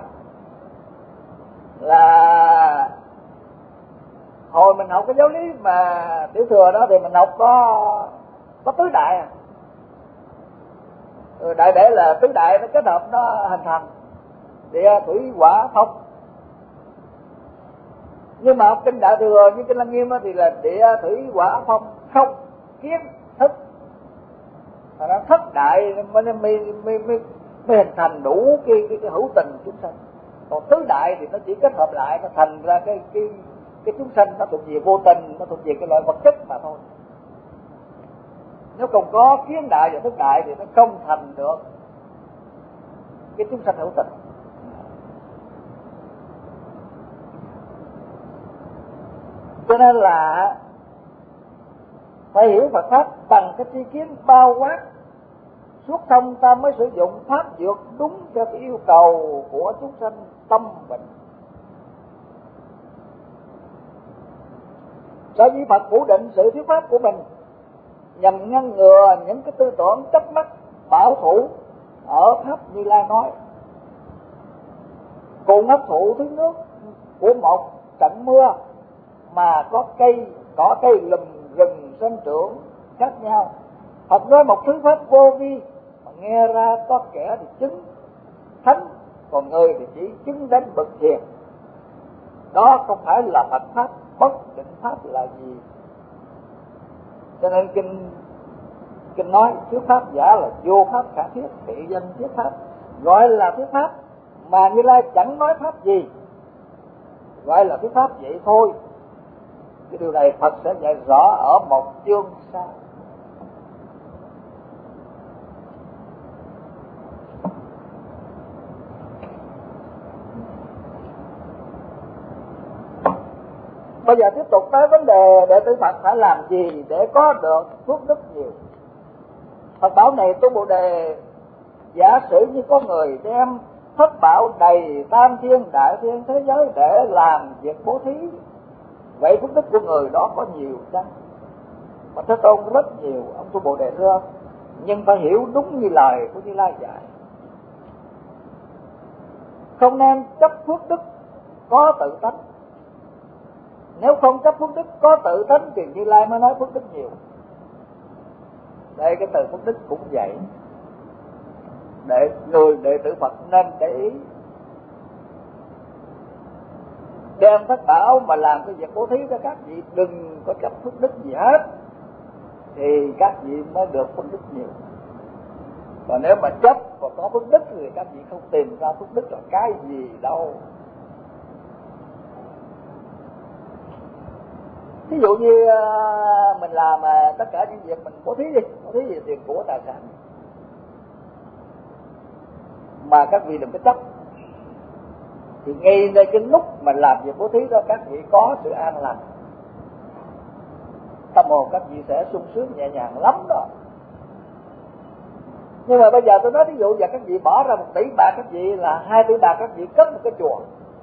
là hồi mình học cái giáo lý mà tiểu thừa đó thì mình học có có tứ đại à. Ừ, đại để là tứ đại nó kết hợp nó hình thành địa thủy hỏa phong. Nhưng mà học kinh đại thừa như kinh Lăng Nghiêm thì là địa thủy hỏa phong không kiến thức, và nó thất đại mới mới mới mới hình thành đủ cái cái, cái hữu tình chúng sanh. Còn tứ đại thì nó chỉ kết hợp lại nó thành ra cái cái cái chúng sanh, nó thuộc về vô tình, nó thuộc về cái loại vật chất mà thôi. Nếu không có kiến đại và thức đại thì nó không thành được cái chúng sanh hữu tình. Cho nên là Phải hiểu Phật pháp bằng cái tri kiến bao quát suốt thông, ta mới sử dụng pháp dược đúng theo cái yêu cầu của chúng sanh tâm bệnh. Sở dĩ Phật phủ định sự thuyết pháp của mình nhằm ngăn ngừa những cái tư tưởng chấp mắc bảo thủ ở pháp Như Lai nói. Cùng hấp thụ thứ nước của một trận mưa mà có cây, có cây lùm rừng sinh trưởng khác nhau. Phật nói một thứ pháp vô vi mà nghe ra có kẻ thì chứng thánh, còn người thì chỉ chứng đến bậc thiền. Đó không phải là Phật pháp. Bất định pháp là gì? Cho nên kinh kinh nói thuyết pháp giả là vô pháp khả thiết, thị danh thuyết pháp, gọi là thuyết pháp mà Như Lai chẳng nói pháp gì, gọi là thuyết pháp vậy thôi. Cái điều này Phật sẽ dạy rõ ở một chương sau. Bây giờ tiếp tục tới vấn đề đệ tử Phật phải làm gì để có được phước đức nhiều. Phật bảo này tôi Bồ Đề, giả sử như có người đem thất bảo đầy tam thiên đại thiên thế giới để làm việc bố thí, vậy phước đức của người đó có nhiều chăng? Mà Thế Tôn rất nhiều, ông tôi Bồ Đề thưa ông, nhưng phải hiểu đúng như lời của Như Lai dạy. Không nên chấp phước đức có tự tánh. Nếu không chấp phước đức có tự tánh thì Như Lai mới nói phước đức nhiều. Đây cái từ phước đức cũng vậy. Để người đệ tử Phật nên để ý. Đem thất bảo mà làm cái việc bố thí cho các vị, đừng có chấp phước đức gì hết, thì các vị mới được phước đức nhiều. Còn nếu mà chấp và có phước đức thì các vị không tìm ra phước đức là cái gì đâu. Ví dụ như mình làm tất cả những việc mình bố thí đi, bố thí về tiền của tài sản, mà các vị đừng có chấp, thì ngay nơi cái lúc mà làm việc bố thí đó các vị có sự an lành, tâm hồn các vị sẽ sung sướng nhẹ nhàng lắm đó. Nhưng mà bây giờ tôi nói ví dụ giờ các vị bỏ ra một tỷ bạc, các vị là hai tỷ bạc các vị cất một cái chùa,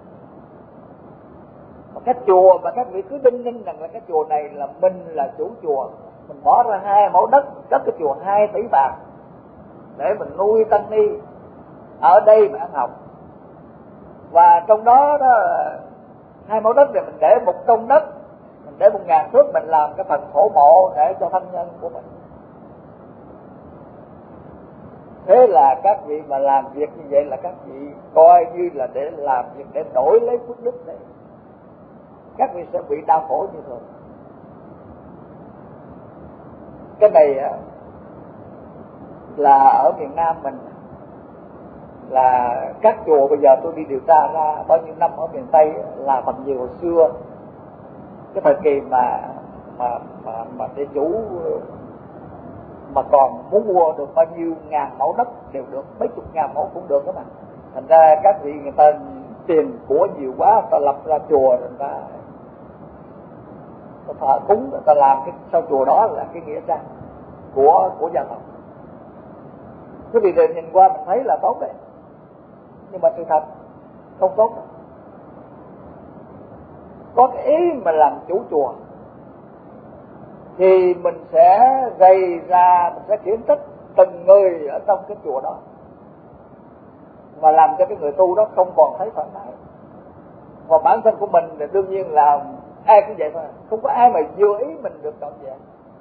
một cái chùa mà các vị cứ đinh ninh rằng là cái chùa này là mình là chủ chùa, mình bỏ ra hai mẫu đất cất cái chùa hai tỷ bạc để mình nuôi tăng ni ở đây mà ăn học, và trong đó đó hai mẫu đất này mình để một công đất, mình để một ngàn thước, mình làm cái phần thổ mộ để cho thân nhân của mình. Thế là các vị mà làm việc như vậy là các vị coi như là để làm việc để đổi lấy phước đức đấy, các vị sẽ bị đau khổ như thường. Cái này là ở miền Nam mình, là các chùa bây giờ tôi đi điều tra ra bao nhiêu năm ở miền Tây là phần nhiều hồi xưa cái thời kỳ mà mà mà mà để chủ mà còn muốn mua được bao nhiêu ngàn mẫu đất đều được, mấy chục ngàn mẫu cũng được đó mà. Thành ra các vị người ta tiền của nhiều quá, người ta lập ra chùa, người ta người ta thờ cúng, người ta làm cái sau chùa đó là cái nghĩa trang của của gia tộc. Cái việc này nhìn qua mình thấy là tốt đấy, nhưng mà sự thật không tốt đâu. Có cái ý mà làm chủ chùa thì mình sẽ gây ra, mình sẽ khiển trách từng người ở trong cái chùa đó, mà làm cho cái người tu đó không còn thấy thoải mái. Và bản thân của mình thì đương nhiên là ai cũng vậy thôi, không có ai mà vừa ý mình được trọn vẹn.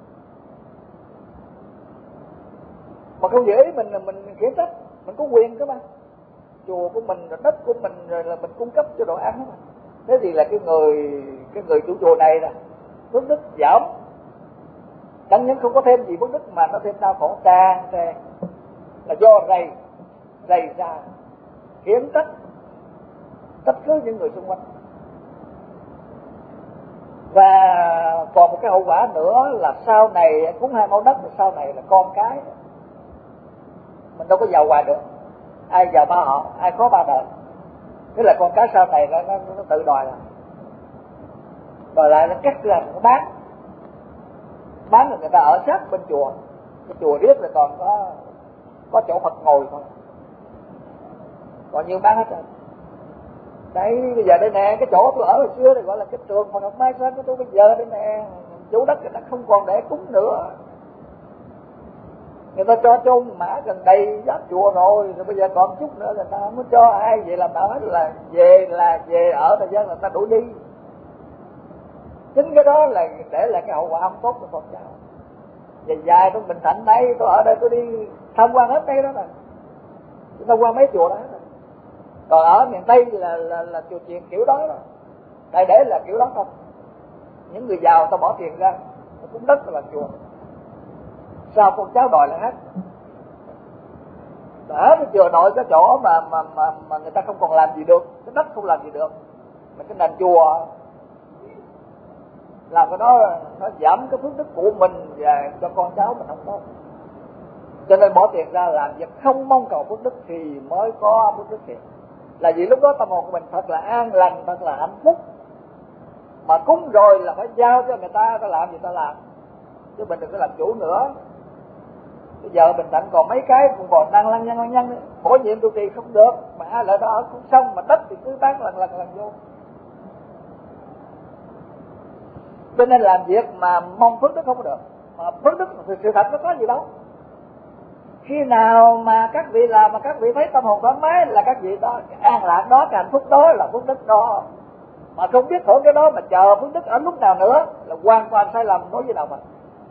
Mà không vừa ý mình là mình khiển trách, mình có quyền cơ mà. Chùa của mình, rồi đất của mình, rồi là mình cung cấp cho đồ ăn đó mà. Thế thì là cái người cái người chủ chùa này nè, phước đức giảm, chẳng những không có thêm gì phước đức mà nó thêm đau khổ càng càng, là do rầy rầy ra khiển trách trách cứ những người xung quanh. Và còn một cái hậu quả nữa là sau này cúng hai mẫu đất, thì sau này là con cái mình đâu có giàu hoài được, ai giàu ba họ, ai có ba đời. Thế là con cái sau này nó, nó, nó tự đòi lại, đòi lại nó cắt ra nó bán, bán là người ta ở sát bên chùa, cái chùa riết là còn có có chỗ Phật ngồi thôi, còn như bán hết rồi. Đấy, bây giờ đây nè, cái chỗ tôi ở hồi xưa này gọi là cái trường Phật học Mai Sơn của tôi, bây giờ đây nè, chủ đất người ta không còn để cúng nữa, người ta cho chôn mã gần đây giáp chùa rồi, rồi bây giờ còn chút nữa người ta không có cho ai, vậy làm nào hết, là về là về ở thời gian là ta đuổi đi. Chính cái đó là để lại cái hậu quả không tốt cho con cháu. Dài dài tôi Bình Thạnh đây, tôi ở đây tôi đi tham quan hết đây đó rồi, tôi tham quan mấy chùa đó rồi. Còn ở miền Tây là là là chùa chiền kiểu đó đó, đại để là kiểu đó không. Những người giàu ta bỏ tiền ra cũng đất là chùa, sao con cháu đòi lại hết. Ở cái chùa nội cái chỗ mà mà mà mà người ta không còn làm gì được, cái đất không làm gì được, mà cái nền chùa làm cái đó nó giảm cái phước đức của mình và cho con cháu mình không tốt. Cho nên bỏ tiền ra làm việc không mong cầu phước đức thì mới có phước đức thiệt. Là vì lúc đó tâm hồn của mình thật là an lành, thật là hạnh phúc. Mà cúng rồi là phải giao cho người ta, ta làm gì ta làm, chứ mình đừng có làm chủ nữa. Bây giờ Bình Thạnh còn mấy cái cũng còn đang lăng nhăng lăng nhăng, bổ nhiệm trụ trì không được, mà ai lại đó ở cũng xong, mà đất thì cứ bán lần lần lần vô. Cho nên làm việc mà mong phước đức không có được, mà phước đức thì sự thật nó có gì đâu. Khi nào mà các vị làm mà các vị thấy tâm hồn thoải mái là các vị đó, cái an lạc đó, cái hạnh phúc đó là phước đức đó. Mà không biết hưởng cái đó mà chờ phước đức ở lúc nào nữa là hoàn toàn sai lầm đối với đạo Phật.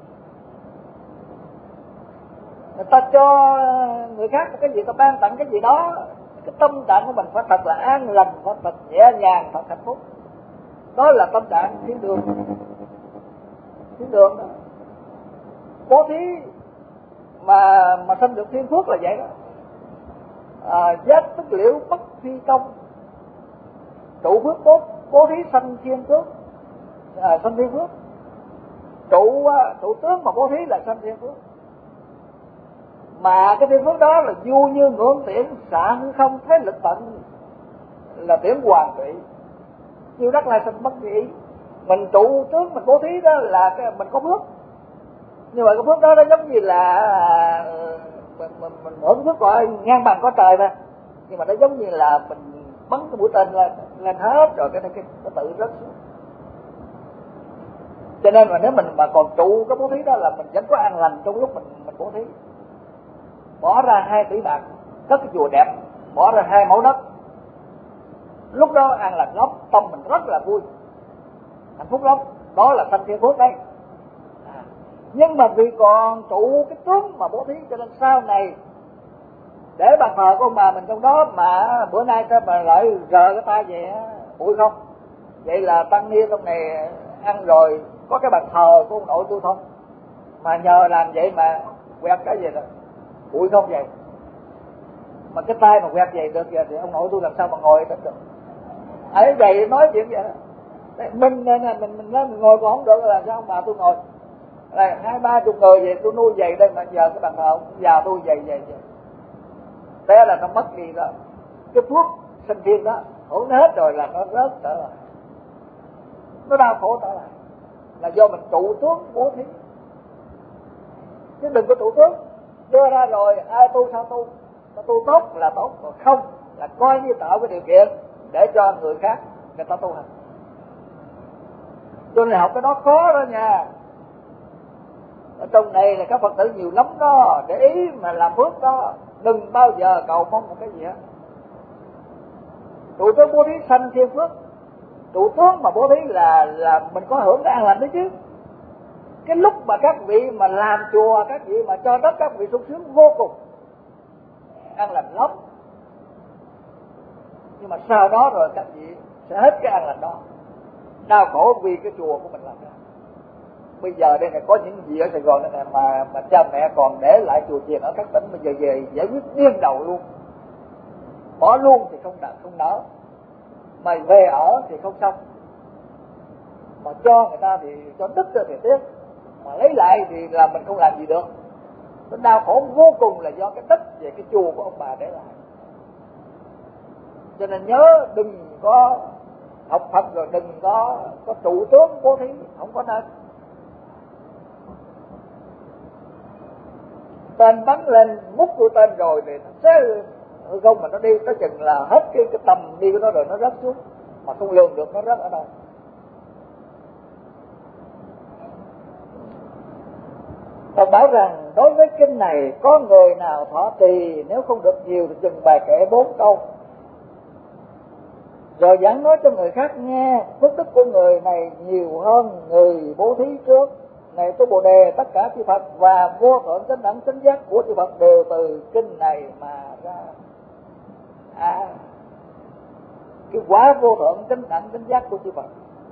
Người ta cho người khác cái gì, ta ban tặng cái gì đó, cái tâm trạng của mình phải thật là an lành, phải thật nhẹ nhàng, thật hạnh phúc. Đó là tâm trạng thiên đường. Thiên đường đó. Bố thí mà mà sanh được thiên phước là vậy đó. À, giác tức liễu bất phi công, trụ phước bố bố thí sanh thiên phước, à, sanh thiên phước. Trụ trụ tướng mà bố thí là sanh thiên phước. Mà cái thiên phước đó là du như ngưỡng tiễn xạ hư không thế lực tận, là tiễn hoàn trị. Như đất lai sanh bất dị. Mình trụ tướng mình bố thí đó là cái mình có phước. Nhưng mà cái phước đó nó giống như là mình mình mình hưởng phước gọi ngang bằng có trời mà. Nhưng mà nó giống như là mình bắn cái mũi tên lên lên hết rồi cái cái nó tự rớt xuống. Cho nên mà nếu mình mà còn trụ cái bố thí đó là mình vẫn có an lành trong lúc mình mình bố thí. Bỏ ra hai tỷ bạc cất cái chùa đẹp, bỏ ra hai mẫu đất, lúc đó an lành lắm, tâm mình rất là vui, hạnh phúc lắm. Đó là sanh thiên phước đấy. À, nhưng mà vì còn trụ cái tướng mà bố thí, cho nên sau này để bàn thờ của ông bà mình trong đó mà bữa nay ta mà lại rờ cái tay về bụi không, vậy là tăng ni trong này ăn rồi có cái bàn thờ của ông nội tôi không, mà nhờ làm vậy mà quẹt cái gì rồi bụi không vậy, mà cái tay mà quẹt vậy được vậy thì ông nội tôi làm sao mà ngồi được được. Ấy vậy nói chuyện vậy đó. Mình mình mình nói mình ngồi còn không được là sao ông bà tôi ngồi. Là hai ba chục người vậy tôi nuôi vậy đây mà giờ cái bàn thờ già tôi vậy vậy vậy. Thế là nó mất đi đó. Cái phước sinh thiên đó hưởng hết rồi là nó rớt trở lại. Nó đau khổ trở lại. Là do mình trụ tướng bố thí. Chứ đừng có trụ tướng. Đưa ra rồi ai tu sao tu. Nó tu tốt là tốt, còn không là coi như tạo cái điều kiện để cho người khác người ta tu hành. Cho nên học cái đó khó đó nha. Ở trong này là các Phật tử nhiều lắm đó, để ý mà làm phước đó, đừng bao giờ cầu mong một cái gì hết. Trụ tướng bố thí sanh thiên phước. Trụ tướng mà bố thí là là mình có hưởng cái an lành đấy chứ. Cái lúc mà các vị mà làm chùa, các vị mà cho đất, các vị sung sướng vô cùng, an lành lắm. Nhưng mà sau đó rồi các vị sẽ hết cái an lành đó, đau khổ vì cái chùa của mình làm ra. Bây giờ đây này có những gì ở Sài Gòn này nè mà mà cha mẹ còn để lại chùa chiền ở các tỉnh, bây giờ về giải quyết điên đầu luôn, bỏ luôn thì không đặng không nỡ, mà về ở thì không xong, mà cho người ta thì cho đứt cho thì tiếc, mà lấy lại thì là mình không làm gì được. Nó đau khổ vô cùng là do cái đất về cái chùa của ông bà để lại. Cho nên nhớ đừng có học Phật rồi đừng có có trụ tướng bố thí, không có nên. tên bắn lên, múc mũi tên rồi thì nó sẽ không mà nó đi tới chừng là hết cái cái tầm đi của nó rồi nó rớt xuống, mà không lường được nó rớt ở đâu. Phật bảo rằng đối với kinh này có người nào thọ trì nếu không được nhiều thì chừng bài kệ bốn câu, rồi giảng nói cho người khác nghe. Phước đức của người này nhiều hơn người bố thí trước. Này tôi Bồ Đề, tất cả chư Phật và vô thượng chánh đẳng chánh giác của chư Phật đều từ kinh này mà ra. À, cái quả vô thượng chánh đẳng chánh giác của chư Phật,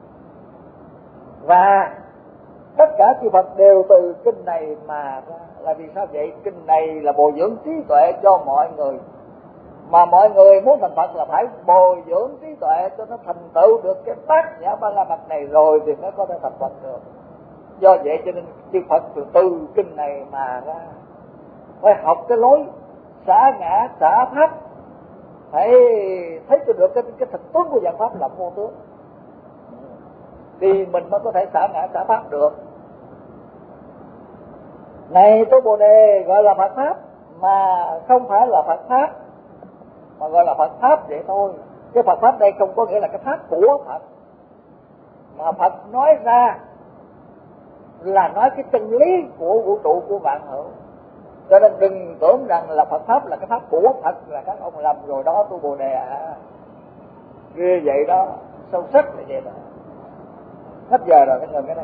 và tất cả chư Phật đều từ kinh này mà ra. Là vì sao vậy? Kinh này là bồi dưỡng trí tuệ cho mọi người, mà mọi người muốn thành Phật là phải bồi dưỡng trí tuệ cho nó thành tựu được cái bát nhã ba la mật này rồi thì mới có thể thành Phật được. Do vậy cho nên chư Phật từ từ kinh này mà ra. Phải học cái lối xả ngã xả pháp, phải thấy cho được cái, cái thực tướng của dạng pháp là vô tướng, thì mình mới có thể xả ngã xả pháp được. Này tôi Bồ Đề, gọi là Phật pháp mà không phải là Phật pháp, mà gọi là Phật pháp vậy thôi. Cái Phật pháp đây không có nghĩa là cái pháp của Phật, mà Phật nói ra là nói cái chân lý của vũ trụ của vạn hữu. Cho nên đừng tưởng rằng là Phật pháp là cái pháp của Phật là các ông lầm rồi đó tôi Bồ Đề à. Ghê vậy đó, sâu sắc là vậy đó. Hết giờ rồi, cái ngừng cái này.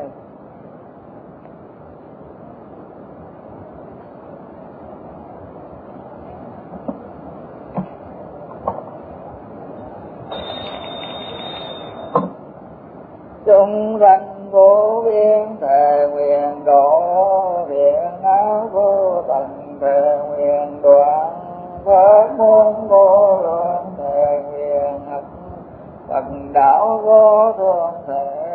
Chúng sanh vô biên thề nguyện độ, viện áo vô tận thề nguyện đoạn, pháp môn vô lượng thề nguyện học, Phật đạo vô thượng thể